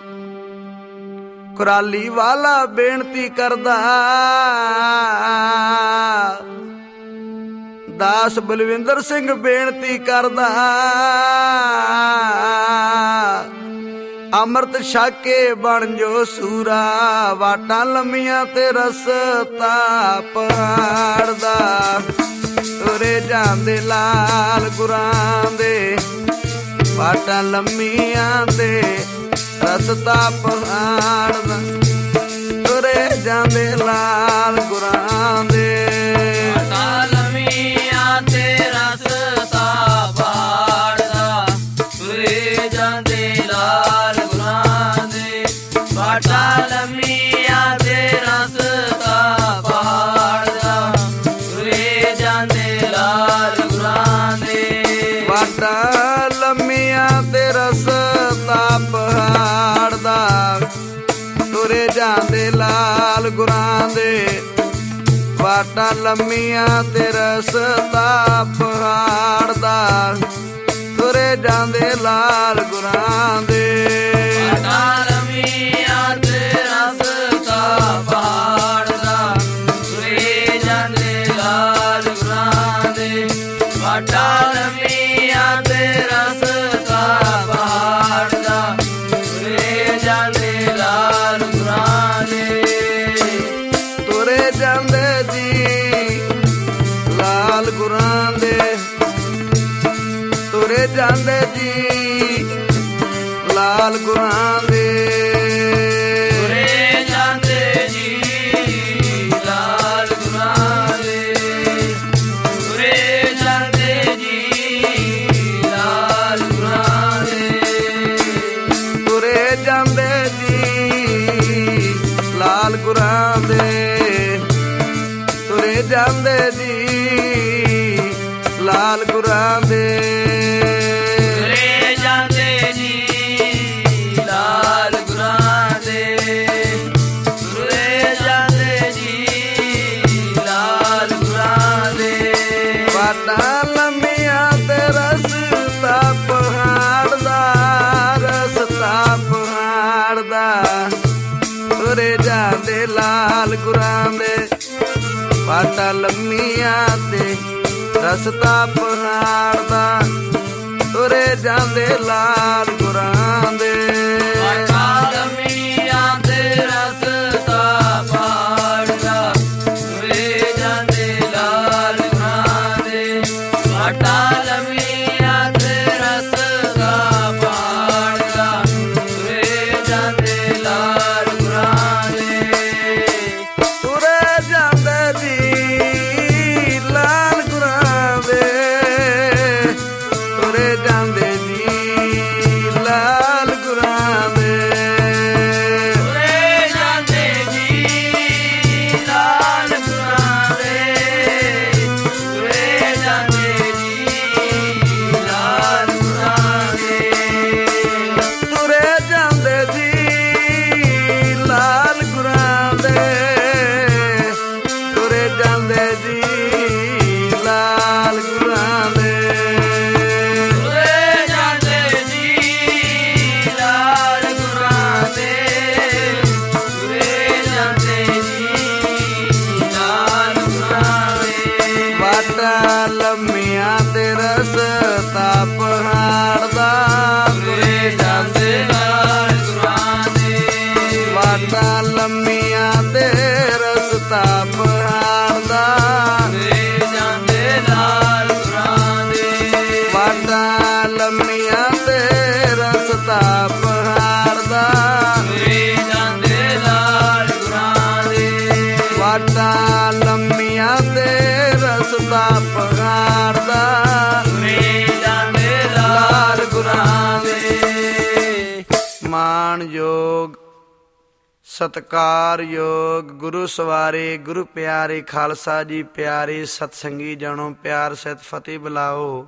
[SPEAKER 1] ਕੁਰਾਲੀ ਵਾਲਾ ਬੇਨਤੀ ਕਰਦਾ। ਦਾਸ ਬਲਵਿੰਦਰ ਸਿੰਘ ਬੇਨਤੀ ਕਰਦਾ। ਅੰਮ੍ਰਿਤ ਛਕ ਕੇ ਬਣ ਜੋ ਸੂਰਾ। ਵਾਟਾਂ ਲੰਮੀਆਂ ਤੇ ਰਸਤਾ ਪਹਾੜ ਦਾ। ਤੁਰੇ ਜਾਂਦੇ ਲਾਲ ਗੁਰਾਂ ਦੇ ਵਾਟਾਂ ਲੰਮੀਆਂ ਤੇ ਰਸਤਾ ਪਹਾੜ ਦਾ। ਤੁਰੇ ਜਾਂਦੇ ਲਾਲ ਗੁਰਾਂ ਦੇ
[SPEAKER 2] ਵਾਟਾਂ ਲੰਮੀਆਂ ਤੇ ਰਸਤਾ ਪਹਾੜ ਦਾ। ਤੁਰੇ ਜਾਂਦੇ ਲਾਲ ਗੁਰਾਂ ਦੇ ਵਾਟਾਂ ਲੰਮੀਆਂ ਤੇ ਰਸਤਾ ਪਹਾੜ ਦਾ। ਤੁਰੇ ਜਾਂਦੇ ਲਾਲ ਗੁਰਾਂ ਦੇ
[SPEAKER 1] ਵਾਟਾਂ ਲੰਮੀਆਂ ਤੇ ਰਸਤਾ ਪਹਾੜ ਦਾ। ਤੁਰੇ ਜਾਂਦੇ ਲਾਲ ਗੁਰਾਂ ਦੇ ਵਾਟਾਂ ਲੰਮੀਆਂ ਤੇ ਰਸਤਾ ਪਹਾੜ ਦਾ। ਤੁਰੇ ਜਾਂਦੇ ਲਾਲ ਗੁਰਾਂ ਦੇ
[SPEAKER 2] ਵਾਟਾਂ ਲੰਮੀਆਂ ਤੇ ਰਸਤਾ ਪਹਾੜ ਦਾ। ਤੁਰੇ ਜਾਂਦੇ ਲਾਲ ਗੁਰਾਂ ਦੇ ਵਾਟਾਂ ਲੰਮੀਆਂ ਤੇ ਰਸਤਾ ਪਹਾੜ ਦਾ। ਤੁਰੇ ਜਾਂਦੇ ਲਾਲ ਗੁਰਾਂ ਦੇ
[SPEAKER 1] ਤੁਰੇ ਜਾਂਦੇ ਜੀ ਲਾਲ ਗੁਰਾਂ ਦੇ ਲਾਲ ਗੁਰਾਂ ਦੇ।
[SPEAKER 2] ਤੁਰੇ ਜਾਂਦੇ ਜੀ ਲਾਲ ਗੁਰਾਂ ਦੇ, ਤੁਰੇ ਜਾਂਦੇ ਜੀ ਲਾਲ ਗੁਰਾਂ ਦੇ,
[SPEAKER 1] ਤੁਰੇ ਜਾਂਦੇ ਜੀ ਲਾਲ ਗੁਰਾਂ ਦੇ, ਤੁਰੇ ਜਾਂਦੇ ਜੀ ਲਾਲ ਗੁਰਾਂ ਦੇ।
[SPEAKER 2] ਤੁਰੇ ਜਾਂਦੇ ਜੀ ਲਾਲ ਗੁਰਾਂ ਦੇ, ਤੁਰੇ ਜਾਂਦੇ ਜੀ ਲਾਲ ਗੁਰਾਂ ਦੇ।
[SPEAKER 1] ਵਾਟਾਂ ਲੰਮੀਆਂ ਤੇ ਰਸਤਾ ਪਹਾੜ ਦਾ, ਰਸਤਾ ਪਹਾੜ ਦਾ, ਤੁਰੇ ਜਾਂਦੇ ਲਾਲ ਗੁਰਾਂ ਦੇ। ਵਾਟਾਂ ਲੰਮੀਆਂ ਤੇ ਰਸਤਾ ਪਹਾੜ ਦਾ, ਤੁਰੇ ਜਾਂਦੇ ਲਾਲ ਗੁਰਾਂ ਦੇ।
[SPEAKER 2] ਵਾਟਾਂ ਲੰਮੀਆਂ ਤੇ ਰਸਤਾ ਪਹਾੜ ਦਾ, ਤੁਰੇ ਜਾਂਦੇ ਲਾਲ ਗੁਰਾਂ ਦੇ। ਵਾਟਾਂ ਲੰਮੀਆਂ ਤੇ ਰਸਤਾ ਪਹਾੜ ਦਾ, ਤੁਰੇ ਜਾਂਦੇ ਲਾਲ ਗੁਰਾਂ ਦੇ।
[SPEAKER 1] ਤੁਰੇ ਜਾਂਦੇ ਜੀ ਲਾਲ ਗੁਰਾਂ ਦੇ, ਤੁਰੇ ਜਾਂਦੇ ਜੀ ਲਾਲ ਗੁਰਾਂ ਦੇ।
[SPEAKER 2] ਤੁਰੇ ਜਾਂਦੇ ਜੀ ਲਾਲ ਗੁਰਾਂ ਦੇ, ਤੁਰੇ ਜਾਂਦੇ ਜੀ ਲਾਲ ਗੁਰਾਂ ਦੇ।
[SPEAKER 1] ਤੁਰੇ ਜਾਂਦੇ ਜੀ ਲਾਲ ਗੁਰਾਂ ਦੇ, ਤੁਰੇ ਜਾਂਦੇ ਜੀ ਲਾਲ ਗੁਰਾਂ ਦੇ।
[SPEAKER 2] ਤੁਰੇ ਜਾਂਦੇ ਜੀ ਲਾਲ ਗੁਰਾਂ ਦੇ, ਤੁਰੇ ਜਾਂਦੇ ਜੀ ਲਾਲ ਗੁਰਾਂ ਦੇ।
[SPEAKER 1] ਵਾਟਾਂ ਲੰਮੀਆਂ ਤੇ ਰਸਤਾ ਪਹਾੜ ਦਾ,
[SPEAKER 2] ਤੁਰੇ ਜਾਂਦੇ ਲਾਲ ਗੁਰਾਂ ਦੇ।
[SPEAKER 1] ਵਾਟਾਂ ਲੰਮੀਆਂ ਤੇ ਰਸਤਾ ਪਹਾੜ ਦਾ,
[SPEAKER 2] ਤੁਰੇ ਜਾਂਦੇ ਲਾਲ ਗੁਰਾਂ ਦੇ।
[SPEAKER 1] ਵਾਟਾਂ ਲੰਮੀਆਂ ਤੇ ਰਸਤਾ ਪਹਾੜ ਦਾ,
[SPEAKER 2] ਤੁਰੇ ਜਾਂਦੇ ਲਾਲ ਗੁਰਾਂ ਦੇ।
[SPEAKER 1] ਵਾਟਾਂ ਲੰਮੀਆਂ ਤੇ ਰਸਤਾ ਪਹਾੜ ਦਾ,
[SPEAKER 2] ਤੁਰੇ ਜਾਂਦੇ ਲਾਲ ਗੁਰਾਂ ਦੇ।
[SPEAKER 1] ਮਾਣਯੋਗ ਸਤਿਕਾਰਯੋਗ ਗੁਰੂ ਸਵਾਰੇ ਗੁਰੂ ਪਿਆਰੇ ਖਾਲਸਾ ਜੀ ਪਿਆਰੇ ਸਤਸੰਗੀ ਜਣੋ ਪਿਆਰ ਸਹਿਤ ਫਤਿਹ ਬੁਲਾਓ।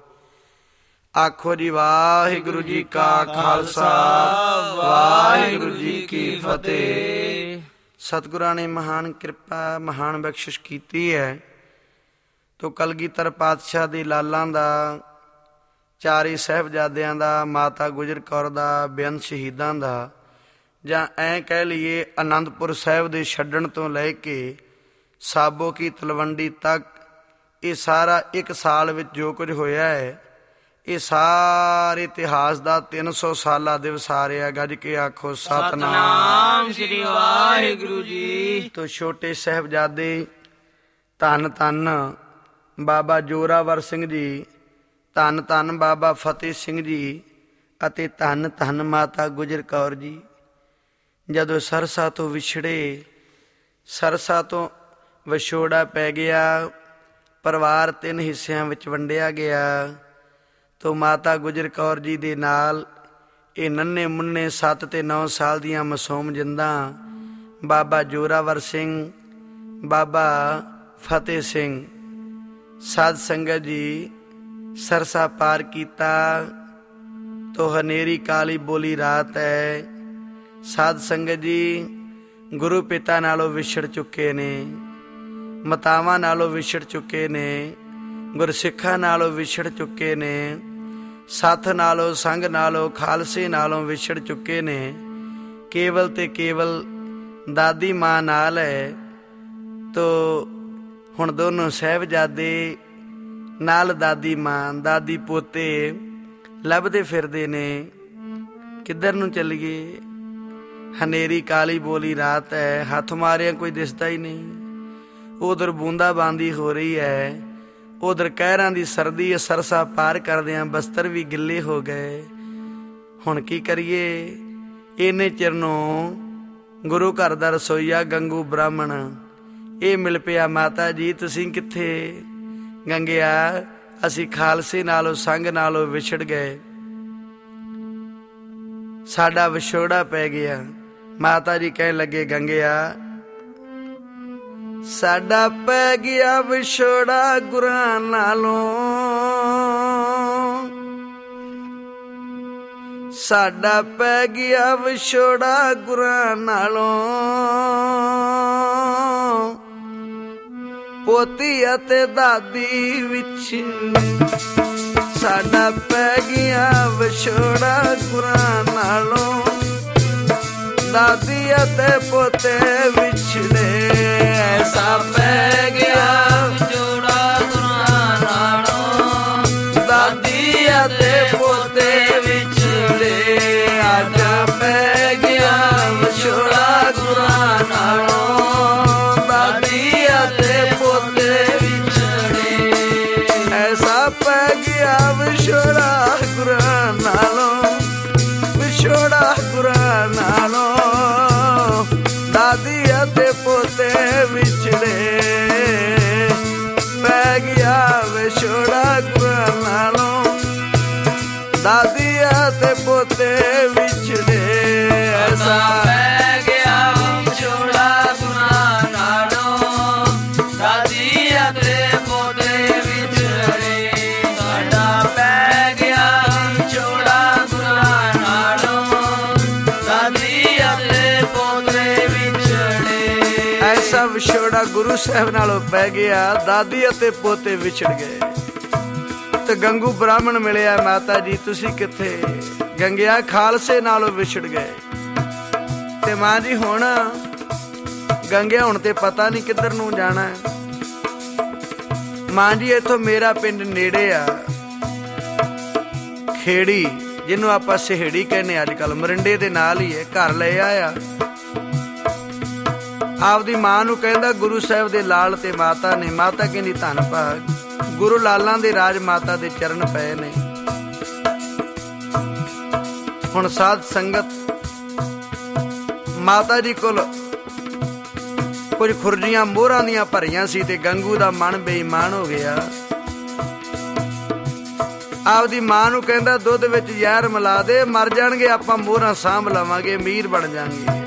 [SPEAKER 1] ਆਖੋ ਜੀ ਵਾਹਿਗੁਰੂ ਜੀ ਕਾ ਖਾਲਸਾ ਵਾਹਿਗੁਰੂ ਜੀ ਕੀ ਫਤਿਹ। ਸਤਿਗੁਰਾਂ ਨੇ ਮਹਾਨ ਕਿਰਪਾ ਮਹਾਨ ਬਖਸ਼ਿਸ਼ ਕੀਤੀ ਹੈ ਤੋ ਕਲਗੀਧਰ ਪਾਤਸ਼ਾਹ ਦੇ ਲਾਲਾਂ ਦਾ, ਚਾਰੇ ਸਾਹਿਬਜ਼ਾਦਿਆਂ ਦਾ, ਮਾਤਾ ਗੁਜਰ ਕੌਰ ਦਾ, ਬੇਅੰਤ ਸ਼ਹੀਦਾਂ ਦਾ, ਜਾਂ ਐਂ ਕਹਿ ਲਈਏ ਆਨੰਦਪੁਰ ਸਾਹਿਬ ਦੇ ਛੱਡਣ ਤੋਂ ਲੈ ਕੇ ਸਾਬੋ ਕੀ ਤਲਵੰਡੀ ਤੱਕ, ਇਹ ਸਾਰਾ ਇੱਕ ਸਾਲ ਵਿੱਚ ਜੋ ਕੁਝ ਹੋਇਆ ਹੈ, ਇਹ ਸਾਰੇ ਇਤਿਹਾਸ ਦਾ ਤਿੰਨ ਸੌ ਸਾਲਾ ਦਿਵਸ ਆ ਰਿਹਾ। ਗੱਜ ਕੇ ਆਖੋ ਸਤਿਨਾਮ
[SPEAKER 2] ਸ੍ਰੀ ਵਾਹਿਗੁਰੂ ਜੀ।
[SPEAKER 1] ਤੋ ਛੋਟੇ ਸਾਹਿਬਜ਼ਾਦੇ ਧੰਨ ਧੰਨ ਬਾਬਾ ਜੋਰਾਵਰ ਸਿੰਘ ਜੀ, ਧੰਨ ਧੰਨ ਬਾਬਾ ਫਤਿਹ ਸਿੰਘ ਜੀ ਅਤੇ ਧੰਨ ਧੰਨ ਮਾਤਾ ਗੁਜਰ ਕੌਰ ਜੀ, ਜਦੋਂ ਸਰਸਾ ਤੋਂ ਵਿਛੜੇ, ਸਰਸਾ ਤੋਂ ਵਿਛੋੜਾ ਪੈ ਗਿਆ, ਪਰਿਵਾਰ ਤਿੰਨ ਹਿੱਸਿਆਂ ਵਿੱਚ ਵੰਡਿਆ ਗਿਆ, ਤੋ ਮਾਤਾ ਗੁਜਰ ਕੌਰ ਜੀ ਦੇ ਨਾਲ ਇਹ ਨੰਨੇ ਮੁੰਨੇ ਸੱਤ ਤੇ ਨੌ ਸਾਲ ਦੀਆਂ ਮਾਸੂਮ ਜਿੰਦਾਂ ਬਾਬਾ ਜੋਰਾਵਰ ਸਿੰਘ, ਬਾਬਾ ਫਤਿਹ ਸਿੰਘ, ਸਾਧ ਸੰਗਤ ਜੀ ਸਰਸਾ ਪਾਰ ਕੀਤਾ ਤੋ ਹਨੇਰੀ ਕਾਲੀ ਬੋਲੀ ਰਾਤ ਹੈ। ਸਾਧ ਸੰਗਤ ਜੀ ਗੁਰੂ ਪਿਤਾ ਨਾਲੋਂ ਵਿਛੜ ਚੁੱਕੇ ਨੇ, ਮਾਤਾਵਾਂ ਨਾਲੋਂ ਵਿਛੜ ਚੁੱਕੇ ਨੇ, ਗੁਰਸਿੱਖਾਂ ਨਾਲੋਂ ਵਿਛੜ ਚੁੱਕੇ ਨੇ, ਸੱਥ ਨਾਲੋਂ ਸੰਗ ਨਾਲੋਂ ਖਾਲਸੇ ਨਾਲੋਂ ਵਿਛੜ ਚੁੱਕੇ ਨੇ। ਕੇਵਲ ਤੇ ਕੇਵਲ ਦਾਦੀ ਮਾਂ ਨਾਲ ਹੈ। ਤੋ ਹੁਣ ਦੋਨੋਂ ਸਾਹਿਬਜ਼ਾਦੇ ਨਾਲ ਦਾਦੀ ਮਾਂ, ਦਾਦੀ ਪੋਤੇ ਲੱਭਦੇ ਫਿਰਦੇ ਨੇ, ਕਿੱਧਰ ਨੂੰ ਚੱਲੀਏ। ਹਨੇਰੀ ਕਾਲੀ ਬੋਲੀ ਰਾਤ ਹੈ, ਹੱਥ ਮਾਰਿਆ ਕੋਈ ਦਿਸਦਾ ਹੀ ਨਹੀਂ। ਉਧਰ ਬੂੰਦਾ ਬਾਂਦੀ ਹੋ ਰਹੀ ਹੈ, ਉਧਰ ਕਹਿਰਾਂ ਦੀ ਸਰਦੀ ਹੈ। ਸਰਸਾ ਪਾਰ ਕਰਦਿਆਂ ਬਸਤਰ ਵੀ ਗਿੱਲੇ ਹੋ ਗਏ। ਹੁਣ ਕੀ ਕਰੀਏ। ਇੰਨੇ ਚਿਰ ਨੂੰ ਗੁਰੂ ਘਰ ਦਾ ਰਸੋਈਆ ਗੰਗੂ ਬ੍ਰਾਹਮਣ ਇਹ ਮਿਲ ਪਿਆ। ਮਾਤਾ ਜੀ ਤੁਸੀਂ ਕਿੱਥੇ? ਗੰਗਿਆ ਅਸੀਂ ਖਾਲਸੇ ਨਾਲੋਂ ਸੰਗ ਨਾਲੋਂ ਵਿਛੜ ਗਏ, ਸਾਡਾ ਵਿਛੋੜਾ ਪੈ ਗਿਆ। ਮਾਤਾ ਜੀ ਕਹਿਣ ਲੱਗੇ ਗੰਗਿਆ ਸਾਡਾ ਪੈ ਗਿਆ ਵਿਛੋੜਾ ਗੁਰਾਂ ਨਾਲੋਂ, ਸਾਡਾ ਪੈ ਗਿਆ ਵਿਛੋੜਾ ਗੁਰਾਂ ਨਾਲੋਂ, ਪੋਤੀ ਅਤੇ ਦਾਦੀ ਵਿੱਚ ਸਾਡਾ ਪੈ ਗਿਆ ਵਿਛੋੜਾ ਗੁਰਾਂ ਨਾਲੋਂ, ਦਾਦੀ ਅਤੇ ਪੋਤੇ ਵਿਛੜੇ, ਐਸਾ ਪੈ ਗਿਆ ਵਿਛੋੜਾ ਗੁਰਾਂ ਨਾਲੋਂ, ਦਾਦੀ ਅਤੇ ਪੋਤੇ ਵਿਛੜੇ, ਅੱਜ ਪੈ ਗਿਆ ਵਿਛੋੜਾ ਗੁਰਾਂ ਨਾਲੋਂ, ਦਾਦੀ ਅਤੇ ਪੋਤੇ ਵਿਛੜੇ, ਐਸਾ ਪੈ ਗਿਆ ਵਿਛੋੜਾ ਗੁਰਾਂ ਨਾਲੋਂ, ਵਿਛੋੜਾ ਗੁਰਾਂ ਨਾਲੋਂ, ਦਾਦੀ ਅਤੇ ਪੋਤੇ ਵਿਛੜੇ, ਪੈ ਗਿਆ ਵਿਛੋੜਾ ਗੁਰਾਂ ਨਾਲੋਂ, ਦਾਦੀ ਅਤੇ ਪੋਤੇ ਵਿਛੜੇ, ਐਸਾ ਪੈ ਗਿਆ ਵਿਛੋੜਾ ਗੁਰਾਂ ਨਾਲੋਂ, ਦਾਦੀ ਅਤੇ ਪੋਤੇ ਵਿਛੜੇ, ਸਾਡਾ ਪੈ ਗਿਆ ਵਿਛੋੜਾ ਗੁਰਾਂ ਨਾਲੋਂ, ਦਾਦੀ ਅਤੇ ਪੋਤੇ ਵਿਛੜੇ, ਐਸਾ ਵਿਛੋੜਾ ਗੁਰੂ ਸਾਹਿਬ ਨਾਲੋਂ ਪੈ ਗਿਆ, ਦਾਦੀ ਅਤੇ ਪੋਤੇ ਵਿਛੜ ਗਏ। ਤੇ ਗੰਗੂ ਬ੍ਰਾਹਮਣ ਮਿਲਿਆ, ਮਾਤਾ ਜੀ ਤੁਸੀਂ ਕਿੱਥੇ? ਗੰਗਿਆ ਖਾਲਸੇ ਨਾਲੋਂ ਵਿਛੜ ਗਏ। ਤੇ ਮਾਂ ਜੀ ਹੁਣ ਗੰਗਿਆ ਹੁਣ ਤੇ ਪਤਾ ਨਹੀਂ ਕਿੱਧਰ ਨੂੰ ਜਾਣਾ। ਮਾਂ ਜੀ ਇੱਥੋਂ ਮੇਰਾ ਪਿੰਡ ਨੇੜੇ ਆ, ਖੇੜੀ, ਜਿਹਨੂੰ ਆਪਾਂ ਸਿਹੜੀ ਕਹਿੰਦੇ ਅੱਜ ਕੱਲ, ਮਰਿੰਡੇ ਦੇ ਨਾਲ ਹੀ ਹੈ। ਘਰ ਲੈ ਆਇਆ, ਆਪਦੀ ਮਾਂ ਨੂੰ ਕਹਿੰਦਾ ਗੁਰੂ ਸਾਹਿਬ ਦੇ ਲਾਲ ਤੇ ਮਾਤਾ ਨੇ। ਮਾਤਾ ਕਹਿੰਦੀ ਧੰਨ ਭਾਗ, ਗੁਰੂ ਲਾਲਾਂ ਦੇ ਰਾਜ ਮਾਤਾ ਦੇ ਚਰਨ ਪਏ ਨੇ। ਹੁਣ ਸਾਧ ਸੰਗਤ ਮਾਤਾ ਜੀ ਕੋਲ ਕੁਝ ਖੁਰਜੀਆਂ ਮੋਹਰਾਂ ਦੀਆਂ ਭਰੀਆਂ ਸੀ ਤੇ ਗੰਗੂ ਦਾ ਮਨ ਬੇਈਮਾਨ ਹੋ ਗਿਆ। ਆਪਦੀ ਮਾਂ ਨੂੰ ਕਹਿੰਦਾ ਦੁੱਧ ਵਿੱਚ ਜ਼ਹਿਰ ਮਿਲਾ ਦੇ, ਮਰ ਜਾਣਗੇ ਆਪਾਂ ਮੋਹਰਾਂ ਸਾਂਭ ਲਵਾਂਗੇ, ਅਮੀਰ ਬਣ ਜਾਣਗੇ,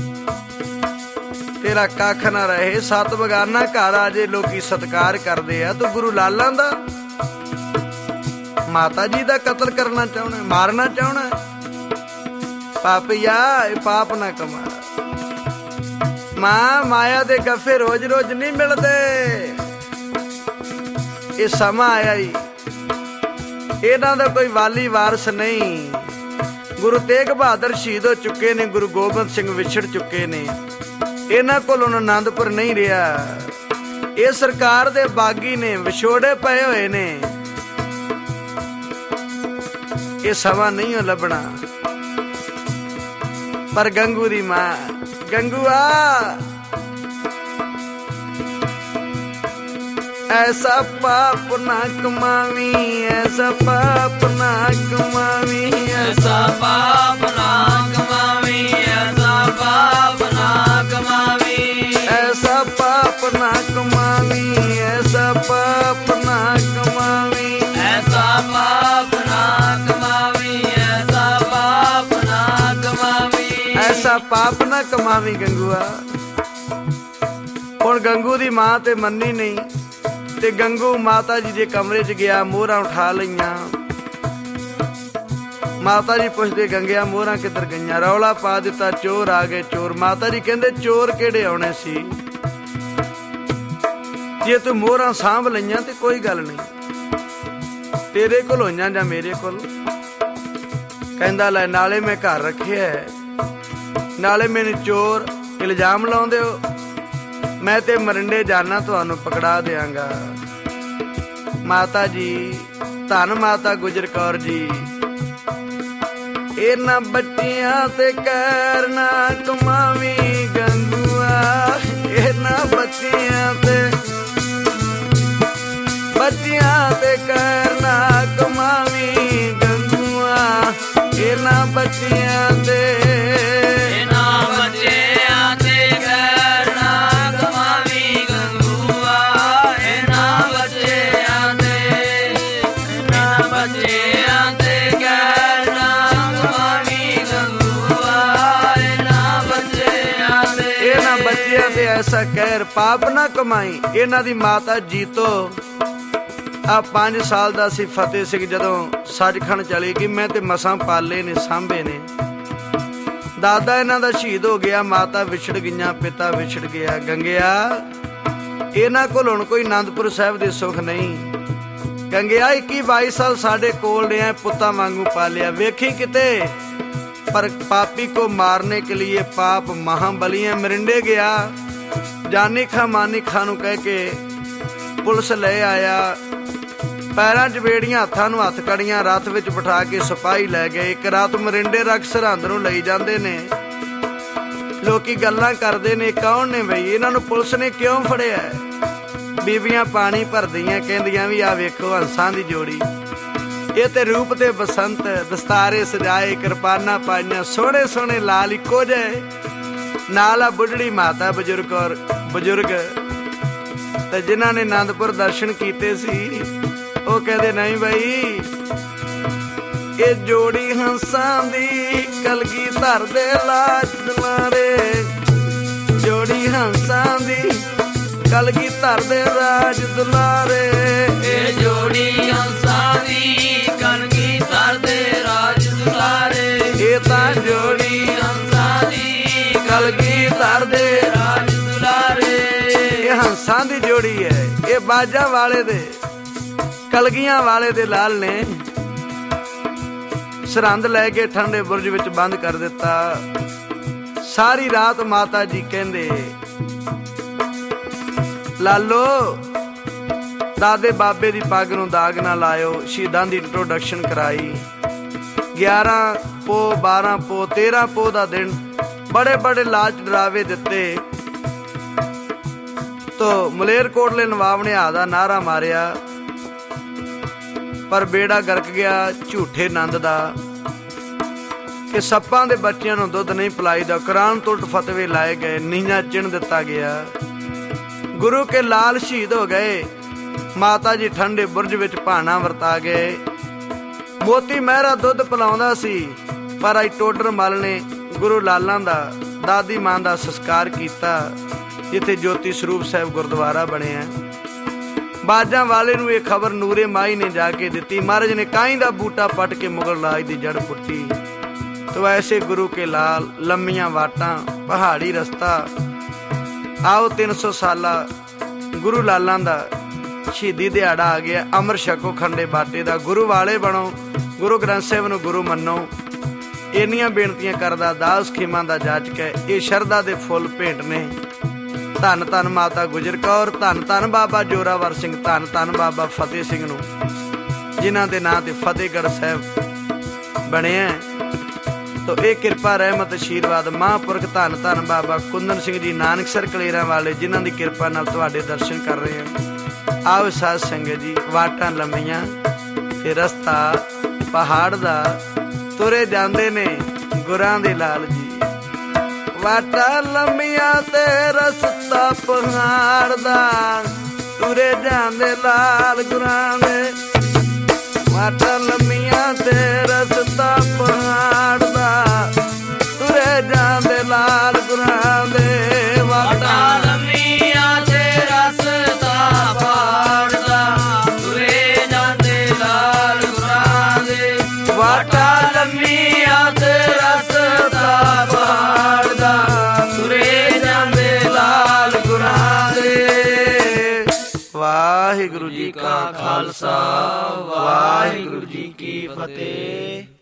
[SPEAKER 1] ਤੇਰਾ ਕੱਖ ਨਾ ਰਹੇ, ਸੱਤ ਬਗਾਨਾ ਘਰ ਆ ਜੇ ਲੋਕੀ ਸਤਿਕਾਰ ਕਰਦੇ ਆ, ਤੂੰ ਗੁਰੂ ਲਾਲਾਂ ਦਾ ਮਾਤਾ ਜੀ ਦਾ ਕਤਲ ਕਰਨਾ ਚਾਹੁੰਦਾ, ਮਾਰਨਾ ਚਾਹੁੰਦਾ? ਪਾਪੀਆ ਇਹ ਪਾਪ ਨਾ ਕਮਾ। ਮਾਂ ਮਾਇਆ ਦੇ ਗੱਫੇ ਰੋਜ਼ ਰੋਜ਼ ਨਹੀਂ ਮਿਲਦੇ, ਇਹ ਸਮਾਂ ਆਇਆ ਹੀ, ਇਹਨਾਂ ਦਾ ਕੋਈ ਵਾਲੀ ਵਾਰਸ ਨਹੀਂ। ਗੁਰੂ ਤੇਗ ਬਹਾਦਰ ਸ਼ਹੀਦ ਹੋ ਚੁੱਕੇ ਨੇ, ਗੁਰੂ ਗੋਬਿੰਦ ਸਿੰਘ ਵਿਛੜ ਚੁੱਕੇ ਨੇ, ਇਹਨਾਂ ਕੋਲ ਹੁਣ ਆਨੰਦਪੁਰ ਨਹੀਂ ਰਿਹਾ। ਇਹ ਸਰਕਾਰ ਦੇ ਬਾਗੀ ਨੇ, ਵਿਛੋੜੇ ਪਏ ਹੋਏ ਨੇ, ਇਹ ਸਮਾਂ ਨਹੀਂ ਹੋ ਲੱਭਣਾ। ਪਰ ਗੰਗੂ ਦੀ ਮਾਂ, ਗੰਗੂਆ ਐਸਾ ਪਾਪ ਨਾ ਕਮਾਵੀ, ਐਸਾ ਪਾਪ ਨਾ ਕਮਾਵੀ, ਐਸਾ ਪਾਪ ਨਾ ਕਮਾਵੀ, ਐਸਾ ਪਾਪ ਨਾ ਕਮਾਵੀ, ਐਸਾ ਪਾਪ ਨਾ ਕਮਾਵੀ, ਐਸਾ ਪਾਪ ਨਾ ਕਮਾਵੀ, ਐਸਾ ਪਾਪ ਨਾ ਕਮਾਵੀ, ਐਸਾ ਪਾਪ ਨਾ ਕਮਾਵੀ, ਐਸਾ ਪਾਪ ਨਾ ਕਮਾਵੀ ਗੰਗੂਆ। ਹੁਣ ਗੰਗੂ ਦੀ ਮਾਂ ਤੇ ਮੰਨੀ ਨਹੀਂ ਤੇ ਗੰਗੂ ਮਾਤਾ ਜੀ ਦੇ ਕਮਰੇ 'ਚ ਗਿਆ, ਮੋਹਰਾਂ ਉਠਾ ਲਈਆਂ। ਮਾਤਾ ਜੀ ਪੁੱਛਦੇ ਗੰਗਿਆ ਮੋਹਰਾਂ ਕਿੱਧਰ ਗਈਆਂ? ਰੌਲਾ ਪਾ ਦਿੱਤਾ, ਚੋਰ ਆ ਗਏ ਚੋਰ। ਮਾਤਾ ਜੀ ਕਹਿੰਦੇ ਚੋਰ ਕਿਹੜੇ ਆਉਣੇ ਸੀ, ਜੇ ਤੂੰ ਮੋਹਰਾਂ ਸਾਂਭ ਲਈਆਂ ਤੇ ਕੋਈ ਗੱਲ ਨਹੀਂ, ਤੇਰੇ ਕੋਲ ਹੋਈਆਂ ਜਾਂ ਮੇਰੇ ਕੋਲ। ਕਹਿੰਦਾ ਲੈ ਨਾਲੇ ਮੈਂ ਘਰ ਰੱਖਿਆ, ਨਾਲੇ ਮੈਨੂੰ ਚੋਰ ਇਲਜ਼ਾਮ ਲਾਉਂਦੇ ਹੋ, ਮੈਂ ਤੇ ਮਰਿੰਡੇ ਜਾਣਾ ਤੁਹਾਨੂੰ ਪਕੜਾ ਦਿਆਂਗਾ। ਮਾਤਾ ਜੀ ਧੰਨ ਮਾਤਾ ਗੁਜਰ ਕੌਰ ਜੀ, ਇਹਨਾਂ ਬੱਚਿਆਂ ਤੇ ਕਹਿਰ ਨਾ ਕਮਾਵੀ ਗੰਗੂਆ, ਇਹਨਾਂ ਬੱਚਿਆਂ ਤੇ ਬੱਚਿਆਂ ਤੇ ਕਹਿਰ ਨਾ ਕਮਾਵੀ ਗੰਗੂਆ, ਇਹਨਾਂ ਬੱਚਿਆਂ ਤੇ ਐਸਾ ਕਹਿਰ ਪਾਪ ਨਾ ਕਮਾਈ। ਇਹਨਾਂ ਦੀ ਮਾਤਾ ਜੀਤੋ ਆ ਪੰਜ ਸਾਲ ਦਾ ਸੀ ਫਤਿਹ ਸਿੰਘ ਜਦੋਂ ਸੱਚਖੰਡ ਚਲੀ ਗਈ। ਮੈਂ ਤੇ ਮਸਾਂ ਪਾਲੇ ਨੇ ਸਾਂਭੇ ਨੇ। ਦਾਦਾ ਇਹਨਾਂ ਦਾ ਸ਼ਹੀਦ ਹੋ ਗਿਆ, ਮਾਤਾ ਵਿਛੜ ਗਈਆਂ, ਪਿਤਾ ਵਿਛੜ ਗਿਆ। ਗੰਗਿਆ ਇਹਨਾਂ ਕੋਲ ਹੁਣ ਕੋਈ ਅਨੰਦਪੁਰ ਸਾਹਿਬ ਦੇ ਸੁੱਖ ਨਹੀਂ। ਗੰਗਿਆ ਇੱਕੀ ਬਾਈ ਸਾਲ ਸਾਡੇ ਕੋਲ ਰਿਹਾ, ਪੁੱਤਾਂ ਵਾਂਗੂ ਪਾਲਿਆ। ਵੇਖੀ ਕਿਤੇ पर पापी को मारने के लिए पाप महाबलियां मरिंडे गया। जानी खा मानी खा नू कह के पुलिस ले आया। पैरां च बेड़ियां, हत्थां नू हत्थ कड़ियां, रथ विच बिठा के सिपाही लै गए। एक रात मरिंडे रख सरहंद नू लई जांदे ने। लोकी गल्लां करदे ने कौन ने बई इन्हां नू पुलिस ने क्यों फड़िया। बीबियां पानी भरदियां कहंदियां भी आ वेखो हंसां दी जोड़ी। ये ते रूप ते बसंत, दस्तारे सजाए, किरपाना पाइयां, सोहणे सोहणे लाल इक्को जे। नाल आ बुढ़ड़ी माता बजुर्ग और बजुर्ग ते जिन्हां ने आनंदपुर दर्शन कीते सी ओ कहदे नहीं बई ये जोड़ी हंसां दी कलगीधर दे लाज दुलारे। जोड़ी हंसां दी कलगीधर दे राज दुलारे।
[SPEAKER 2] ये जोड़ी हंसां दी कलगीधर दे राज दुलारे।
[SPEAKER 1] ये तां जोड़ी
[SPEAKER 2] हंसां दी
[SPEAKER 1] कलगीधर दे
[SPEAKER 2] राज दुलारे।
[SPEAKER 1] ये हंसां दी जोड़ी है। ये बाजा वाले दे कलगियां वाले दे लाल ने सरहंद लैके ठंडे बुरज विच बंद कर दिता। सारी रात माता जी कहंदे लालो दादे बाबे दी पग नूं दाग ना लायो। शहीदां दी इंट्रोडक्शन कराई। ग्यारह पो बारह पो तेरह पो दा दिन बड़े बड़े लाच डरावे दिते। तो मलेरकोटले नवाब ने आदा नारा मारिया पर बेड़ा गरक गया झूठे नंद दा कि सप्पां दे बच्चियां नूं दुध नहीं पिलाईदा। कुरान तो उल्ट फतवे लाए गए, नीहां चिण दिता गया। गुरु के लाल शहीद हो गए। माता जी ठंडे बुरज विच भाना वरता गए। मोती महरा दुध पिलाउंदा सी पर अज टोडर मल ने गुरु लालां दा दादी मां दा संस्कार कीता जिथे ज्योति सरूप साहिब गुरुद्वारा बनिया। बाजां वाले नूं ये खबर नूरे माई ने जाके दिती। महाराज ने काई दा बूटा पट के मुगल राज दी जड़ पुट्टी। तो ऐसे गुरु के लाल लम्मियां वाटां पहाड़ी रस्ता। आओ तीन सौ साला गुरु लालां दा शहीदी दिहाड़ा आ गया। अमर छको खंडे बाटे दा। गुरु वाले बनो, गुरु ग्रंथ साहिब नूं गुरु मन्नो। इन्नियां बेनतियां करदा दास खीमां दा जाचक है। ये शरदा दे फुੱਲ भेंट ने। धन धन माता गुजर कौर, धन धन बाबा जोरावर सिंह, धन धन बाबा फतेह सिंह नूं जिन्हां दे नां ते फतेहगढ़ साहिब बणिया। तो ये किरपा रहमत आशीर्वाद महापुरख धन धन बाबा कुंदन सिंह जी नानकसर कलेरां वाले जिन्हां दी किरपा नाल तुहाडे दर्शन कर रहे हैं। आओ साध संगत जी वाटां लम्मियां ते रस्ता पहाड़ दा तुरे जांदे ने गुरां दे लाल जी। वाटां लम्मियां ते रस्ता पहाड़ दा तुरे जांदे लाल गुरां दे। वाटां लम्मियां ते रस्ता पहाड़ दा तुरे जांदे लाल गुरां दे। वाटां
[SPEAKER 2] लम्मियां ते रस्ता पहाड़ दा तुरे जांदे लाल गुरां दे। वाटां लम्मियां ते रस्ता पहाड़ दा तुरे जांदे लाल गुरां दे।
[SPEAKER 1] वाहिगुरु जी का
[SPEAKER 2] खालसा वाहिगुरु जी की फतेह।